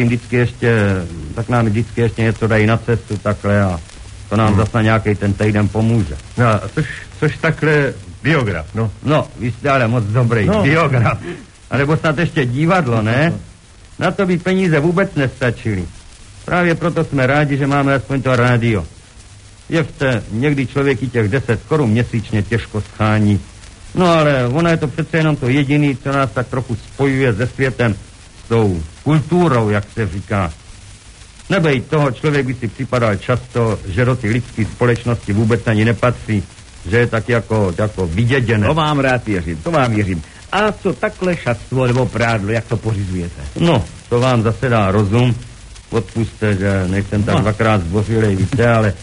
Speaker 9: nám vždycky ještě něco dají na cestu takhle a to nám zase nějaký ten týden pomůže.
Speaker 3: No a což takhle biograf, no.
Speaker 9: No, vy jste ale moc dobrý, biograf. A nebo snad ještě divadlo, ne? Na to by peníze vůbec nestačily. Právě proto jsme rádi, že máme aspoň to rádio. Věřte, někdy člověk i těch 10 korun měsíčně těžko schání. No ale ono je to přece jenom to jediný, co nás tak trochu spojuje se světem, s tou kulturou, jak se říká. Nebejt toho, člověk by si připadal často, že do ty lidské společnosti vůbec ani nepatří, že je tak jako vyděděné.
Speaker 6: To vám rád věřím, A co takhle šatstvo nebo prádlo, jak to pořizujete?
Speaker 9: No, to vám zase dá rozum. Odpuste, že nejsem tak dvakrát zdvořilej, víte, ale s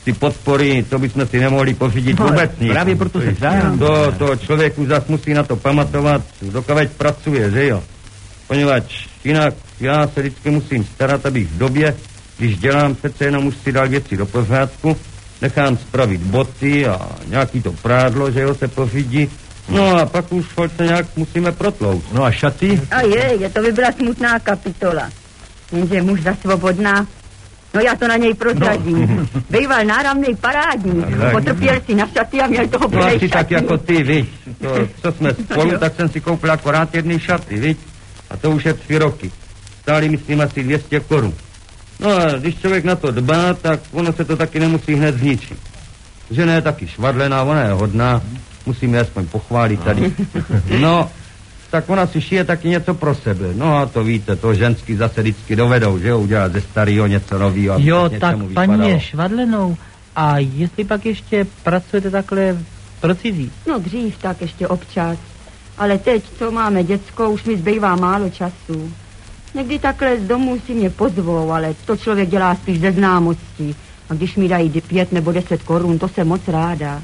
Speaker 9: ty podpory, to bychom si nemohli pořídit vůbec nic.
Speaker 11: Právě proto se ptám.
Speaker 9: To člověku zas musí na to pamatovat, dokud pracuje, že jo? Poněvadž jinak já se vždycky musím starat, abych v době, když dělám, přece jenom už si dal věci do pořádku, nechám spravit boty a nějaký to prádlo, že jo, se pořídí. No a pak už se nějak musíme protlout.
Speaker 11: No a šaty?
Speaker 10: A to by byla smutná kapitola. Jenže muž za svobodná. No já to na něj prozradím. Býval náramnej parádník. Potrpěl si na šaty a měl toho
Speaker 9: plnej
Speaker 10: šaty.
Speaker 9: Asi tak jako ty, viď. Co jsme spolu, tak jsem si koupil akorát jedny šaty, viď. A to už je 3 roky. Stáli myslím asi 200 korun. No a když člověk na to dbá, tak ono se to taky nemusí hned zničit. Žena je taky švadlená, ona je hodná. Musíme aspoň pochválit tady. No, tak ona si šije taky něco pro sebe. No a to víte, to ženský zase vždycky dovedou, že jo, udělat ze starého něco novýho.
Speaker 5: Jo, tak paní je švadlenou. A jestli pak ještě pracujete takhle pro cizí?
Speaker 10: No dřív tak ještě občas. Ale teď, co máme děcko, už mi zbývá málo času. Někdy takhle z domu si mě pozvou, ale to člověk dělá spíš ze známosti. A když mi dají 5 nebo 10 korun, to jsem moc ráda.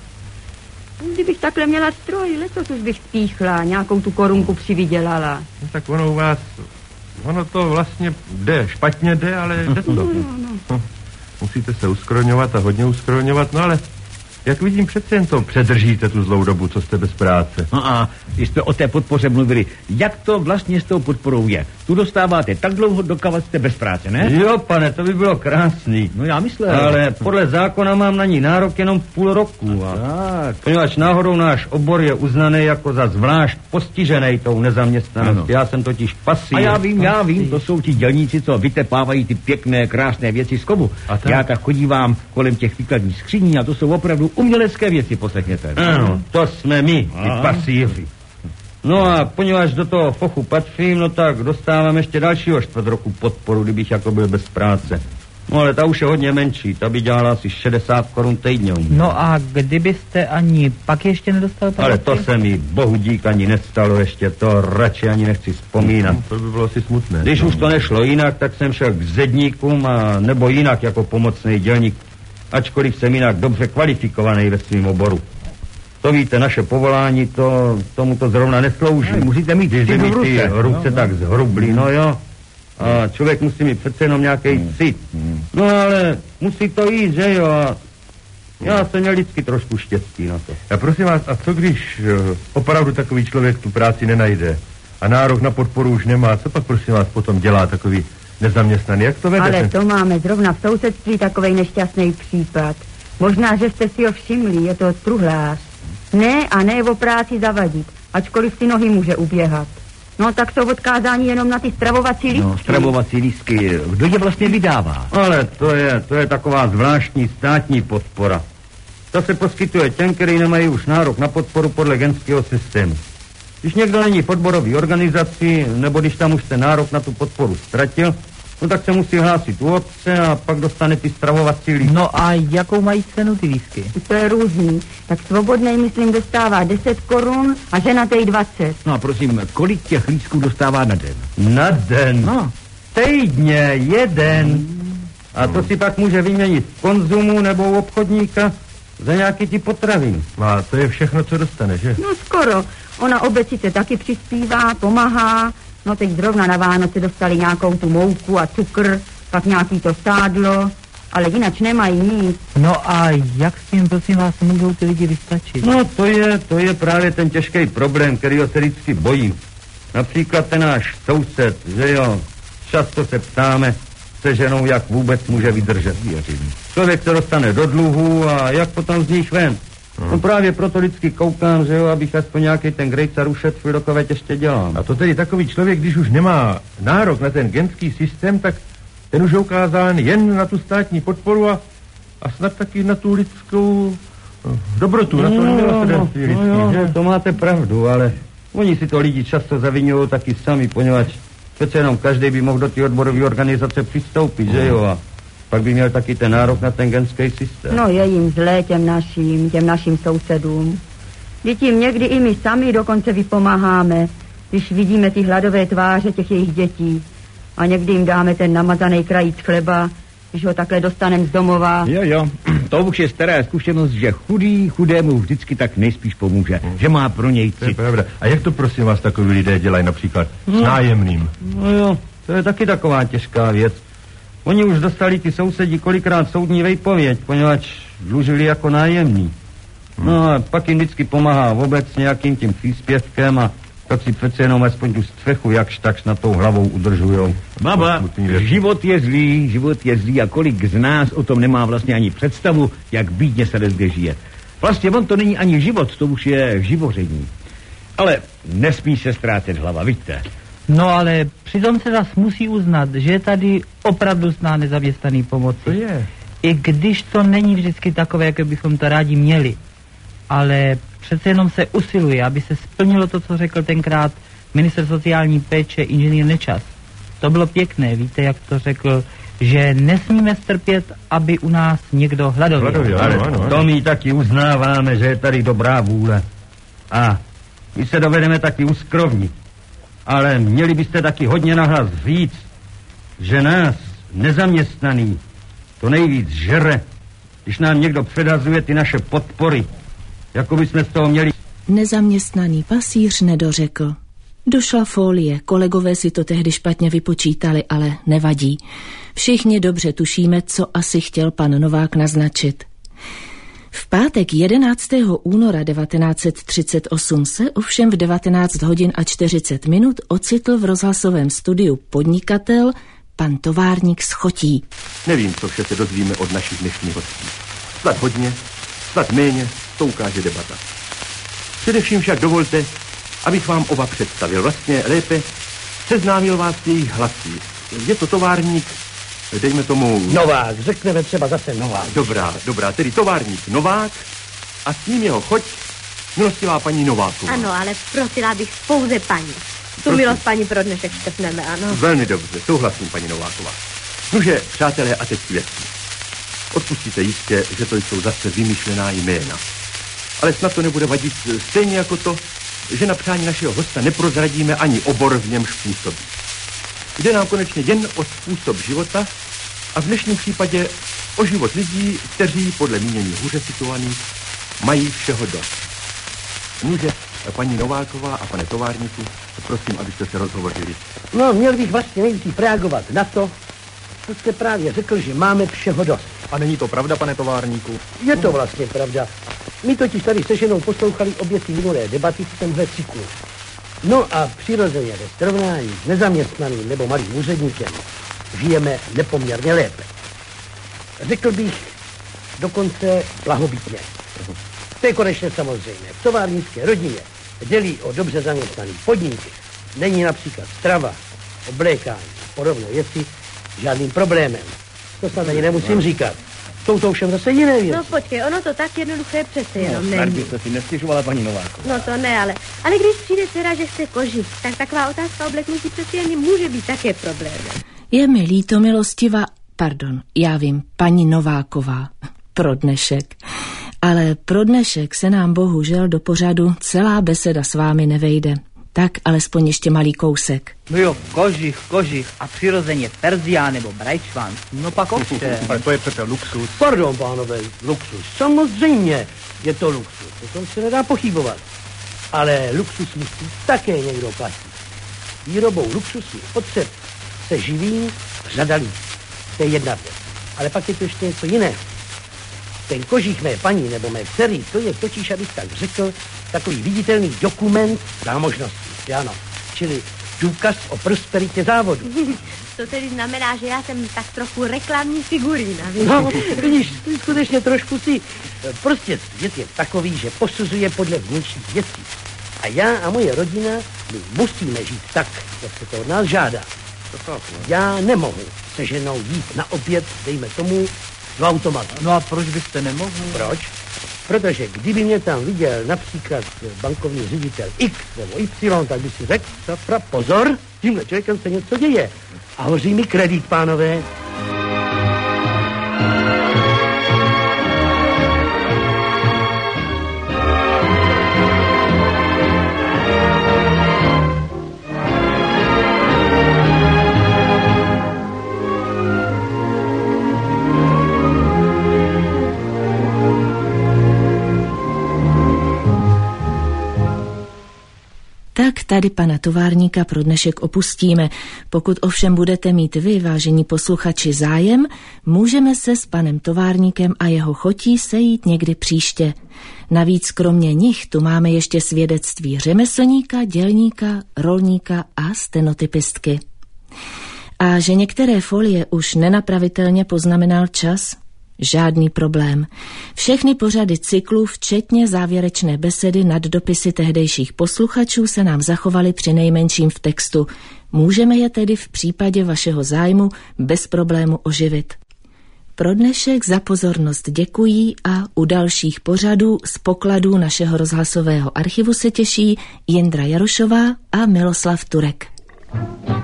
Speaker 10: Kdybych takhle měla stroj, letos už bych spíchla, nějakou tu korunku přivydělala.
Speaker 3: No, tak ono u vás, ono to vlastně jde, špatně jde, ale jde to. No. Musíte se uskroňovat a hodně uskroňovat, no ale jak vidím, přece jen to předržíte tu zlou dobu, co jste bez práce.
Speaker 11: No a když jste o té podpoře mluvili, jak to vlastně s tou podporou je? Tu dostáváte tak dlouho, dokud jste bez práce, ne?
Speaker 9: Jo, pane, to by bylo krásný.
Speaker 11: No já myslel.
Speaker 9: Ale podle zákona mám na ní nárok jenom půl roku.
Speaker 11: Tak.
Speaker 9: Poněvadž náhodou náš obor je uznaný jako za zvlášť postižený tou nezaměstnaností. Já jsem totiž pasív.
Speaker 11: A já vím, to jsou ti dělníci, co vytepávají ty pěkné, krásné věci z kovu. Já tak chodívám kolem těch výkladních skříní a to jsou opravdu umělecké věci, poslechněte.
Speaker 9: Ano, to jsme my, ty pasíři. No a poněvadž do toho fochu patřím, no tak dostávám ještě dalšího 4 roku podporu, kdybych jako byl bez práce. No ale ta už je hodně menší, ta by dělala asi 60 korun týdně.
Speaker 5: No a kdybyste ani pak ještě nedostal práci?
Speaker 9: Ale to se mi bohu dík ani nestalo ještě, to radši ani nechci vzpomínat.
Speaker 3: To by bylo asi smutné.
Speaker 9: Když už to nešlo jinak, tak jsem šel k zedníkům a nebo jinak jako pomocný dělník, ačkoliv jsem jinak dobře kvalifikovaný ve svém oboru. To víte, naše povolání, tomu to zrovna neslouží.
Speaker 11: Musíte mít
Speaker 9: ty ruce tak zhrublí, no jo. A člověk musí mít přece jenom nějaký cit. No ale musí to jít, že jo. A já jsem měl vždycky trošku štěstí na to.
Speaker 3: A prosím vás, a co když opravdu takový člověk tu práci nenajde a nárok na podporu už nemá, co pak prosím vás potom dělá takový nezaměstnaný? Jak to vedete?
Speaker 10: Ale to máme zrovna v sousedství takovej nešťastný případ. Možná, že jste si ho všimli, je to truhlář. Ne o práci zavadit, ačkoliv si nohy může uběhat. No tak jsou odkázáni jenom na ty stravovací lístky.
Speaker 11: No, stravovací lístky, kdo je vlastně vydává?
Speaker 9: Ale to je taková zvláštní státní podpora. To se poskytuje těm, kteří nemají už nárok na podporu podle genského systému. Když někdo není v odborové organizaci, nebo když tam už ten nárok na tu podporu ztratil, no tak se musí hlásit u obce a pak dostane ty stravovací lístky.
Speaker 5: No a jakou mají cenu ty lístky?
Speaker 10: To je různý. Tak svobodnej, myslím, dostává 10 korun a ženatej 20.
Speaker 11: No a prosím, kolik těch lístků dostává na den?
Speaker 9: Na den?
Speaker 11: No.
Speaker 9: Týdně 1. A to si pak může vyměnit v Konzumu nebo u obchodníka za nějaký ty potraviny.
Speaker 3: A to je všechno, co dostane, že?
Speaker 10: No skoro. Ona obecice taky přispívá, pomáhá. No teď zrovna na Vánoce dostali nějakou tu mouku a cukr, pak nějaký to sádlo, ale jinak nemají nic.
Speaker 5: No a jak s tím, prosím vás, můžou ty lidi vystačit?
Speaker 9: No to je právě ten těžký problém, kterýho se vždycky bojím. Například ten náš soused, že jo, často se ptáme se ženou, jak vůbec může vydržet. Člověk se dostane do dluhu a jak potom z nich ven. No právě proto vždycky koukám, že jo, abych aspoň nějaký ten grejcar ušetřil, dokud ještě dělám.
Speaker 3: A to tedy takový člověk, když už nemá nárok na ten genský systém, tak ten už je ukázán jen na tu státní podporu a snad taky na tu lidskou dobrotu, na to nemilosrdenství lidský, že?
Speaker 9: To máte pravdu, ale oni si to lidi často zaviňují taky sami, poněvadž přece jenom každý by mohl do té odborové organizace přistoupit, že jo, a pak by měl taky ten nárok na ten genský systém.
Speaker 10: No je jim zlé těm našim sousedům. Děti někdy i my sami dokonce vypomáháme, když vidíme ty hladové tváře těch jejich dětí. A někdy jim dáme ten namazaný krajíc chleba, když ho takhle dostanem z domova.
Speaker 11: Jo, to už je stará zkušenost, že chudý chudému vždycky tak nejspíš pomůže, že má pro něj cit.
Speaker 3: To je pravda. A jak to prosím vás takový lidé dělají například s nájemným?
Speaker 11: No jo, to je taky taková těžká věc. Oni už dostali ty sousedi kolikrát soudní výpověď, poněvadž dlužili jako nájemní. No a pak jim vždycky pomáhá obec nějakým tím příspěvkem a tak si přece jenom aspoň tu střechu jakž takž nad tou hlavou udržujou. Baba, život je zlý a kolik z nás o tom nemá vlastně ani představu, jak bídně se dnes žije. Vlastně on to není ani život, to už je živoření. Ale nesmí se ztrácet hlava, vidíte.
Speaker 5: No ale přitom se zas musí uznat, že je tady opravdu zná nezaměstnaný pomoci.
Speaker 3: To je.
Speaker 5: I když to není vždycky takové, jak bychom to rádi měli. Ale přece jenom se usiluje, aby se splnilo to, co řekl tenkrát ministr sociální péče inženýr Nečas. To bylo pěkné, víte, jak to řekl, že nesmíme strpět, aby u nás někdo hladověl.
Speaker 11: Ano. To my taky uznáváme, že je tady dobrá vůle. A my se dovedeme taky uskrovnit. Ale měli byste taky hodně nahlas říct, že nás, nezaměstnaný, to nejvíc žere, když nám někdo předhazuje ty naše podpory. Jako by jsme z toho měli...
Speaker 1: Nezaměstnaný pasíř nedořekl. Došla folie, kolegové si to tehdy špatně vypočítali, ale nevadí. Všichni dobře tušíme, co asi chtěl pan Novák naznačit. V pátek 11. února 1938 se ovšem v 19 hodin a 40 minut ocitl v rozhlasovém studiu podnikatel pan továrník z Chotí.
Speaker 3: Nevím, co vše se dozvíme od našich dnešních hostí. Snad hodně, snad méně, to ukáže debata. Především však dovolte, abych vám oba představil, vlastně lépe seznámil vás s jejich hlasy. Je to továrník, dejme tomu...
Speaker 12: Novák, řekneme třeba zase Novák.
Speaker 3: Dobrá, tedy továrník Novák a s ním jeho choť, milostivá paní Nováková.
Speaker 7: Ano, ale prosila bych pouze paní. Tu milost paní pro dnešek šťastneme, ano.
Speaker 3: Velmi dobře, souhlasím, paní Nováková. Nože, přátelé, a teď věcí. Odpustíte jistě, že to jsou zase vymyšlená jména. Ale snad to nebude vadit stejně jako to, že na přání našeho hosta neprozradíme ani obor, v němž působí. Jde nám konečně jen o způsob života a v dnešním případě o život lidí, kteří podle mínění hůře situovaných mají všeho dost. Nuže, paní Nováková a pane továrníku, prosím, abyste se rozhovořili.
Speaker 12: No, měl bych vlastně nejdřív reagovat na to, co jste právě řekl, že máme všeho dost.
Speaker 8: A není to pravda, pane továrníku?
Speaker 12: Je to vlastně pravda. My totiž tady se ženou poslouchali obě ty minulé debaty v tomhle cyklu. No a přirozeně ve srovnání s nezaměstnaným nebo malým úředníkem žijeme nepoměrně lépe. Řekl bych dokonce blahobytně. To je konečně samozřejmé. V továrnické rodině dělí o dobře zaměstnaný podnik. Není například strava, oblékání a podobné věci žádným problémem. To snad ani nemusím říkat. Jsou to všem zase jiné věci.
Speaker 7: No počkej, ono to tak jednoduché přece jenom není.
Speaker 11: byste si nestěžovala, paní Nováková.
Speaker 7: No to ne, ale když přijde dcera, že chce kožit, tak taková otázka obleknutí přece jen může být také problémem.
Speaker 1: Je mi líto, milostivá, já vím, paní Nováková, pro dnešek. Ale pro dnešek se nám bohužel do pořadu celá beseda s vámi nevejde. Tak alespoň ještě malý kousek.
Speaker 5: No jo, kožich a přirozeně Perzia nebo Brajčvan. No pak ovšem.
Speaker 8: Ale to je přece luxus.
Speaker 12: Pardon, pánové, luxus. Samozřejmě je to luxus. O tom se nedá pochybovat. Ale luxus musí také někdo platit. Výrobou luxusních potřeb se živí řada lidí. To je jedna věc. Ale pak je to ještě něco jiného. Ten kožich mé paní nebo mé dcery, to je totiž, abych tak řekl, takový viditelný dokument zámožnosti, ano, čili důkaz o prosperitě závodu.
Speaker 7: To tedy znamená, že já jsem tak trochu reklamní figurína.
Speaker 12: No, vidíš, ty skutečně trošku si. Prostě svět je takový, že posuzuje podle vnějších věcí. A já a moje rodina, my musíme žít tak, jak se to od nás žádá. Já nemohu se ženou jít na oběd, dejme tomu, v automatu.
Speaker 5: No a proč byste nemohl?
Speaker 12: Proč? Protože kdyby mě tam viděl například bankovní ředitel X nebo Y, tak by si řekl, pozor, tímhle člověkem se něco děje. A hoří mi kredit, pánové.
Speaker 1: Tak tady pana továrníka pro dnešek opustíme. Pokud ovšem budete mít vy, vážení posluchači, zájem, můžeme se s panem továrníkem a jeho chotí sejít někdy příště. Navíc kromě nich tu máme ještě svědectví řemeslníka, dělníka, rolníka a stenotypistky. A že některé folie už nenapravitelně poznamenal čas? Žádný problém. Všechny pořady cyklu, včetně závěrečné besedy nad dopisy tehdejších posluchačů, se nám zachovaly přinejmenším v textu. Můžeme je tedy v případě vašeho zájmu bez problému oživit. Pro dnešek za pozornost děkují a u dalších pořadů z pokladů našeho rozhlasového archivu se těší Jindra Jarošová a Miloslav Turek.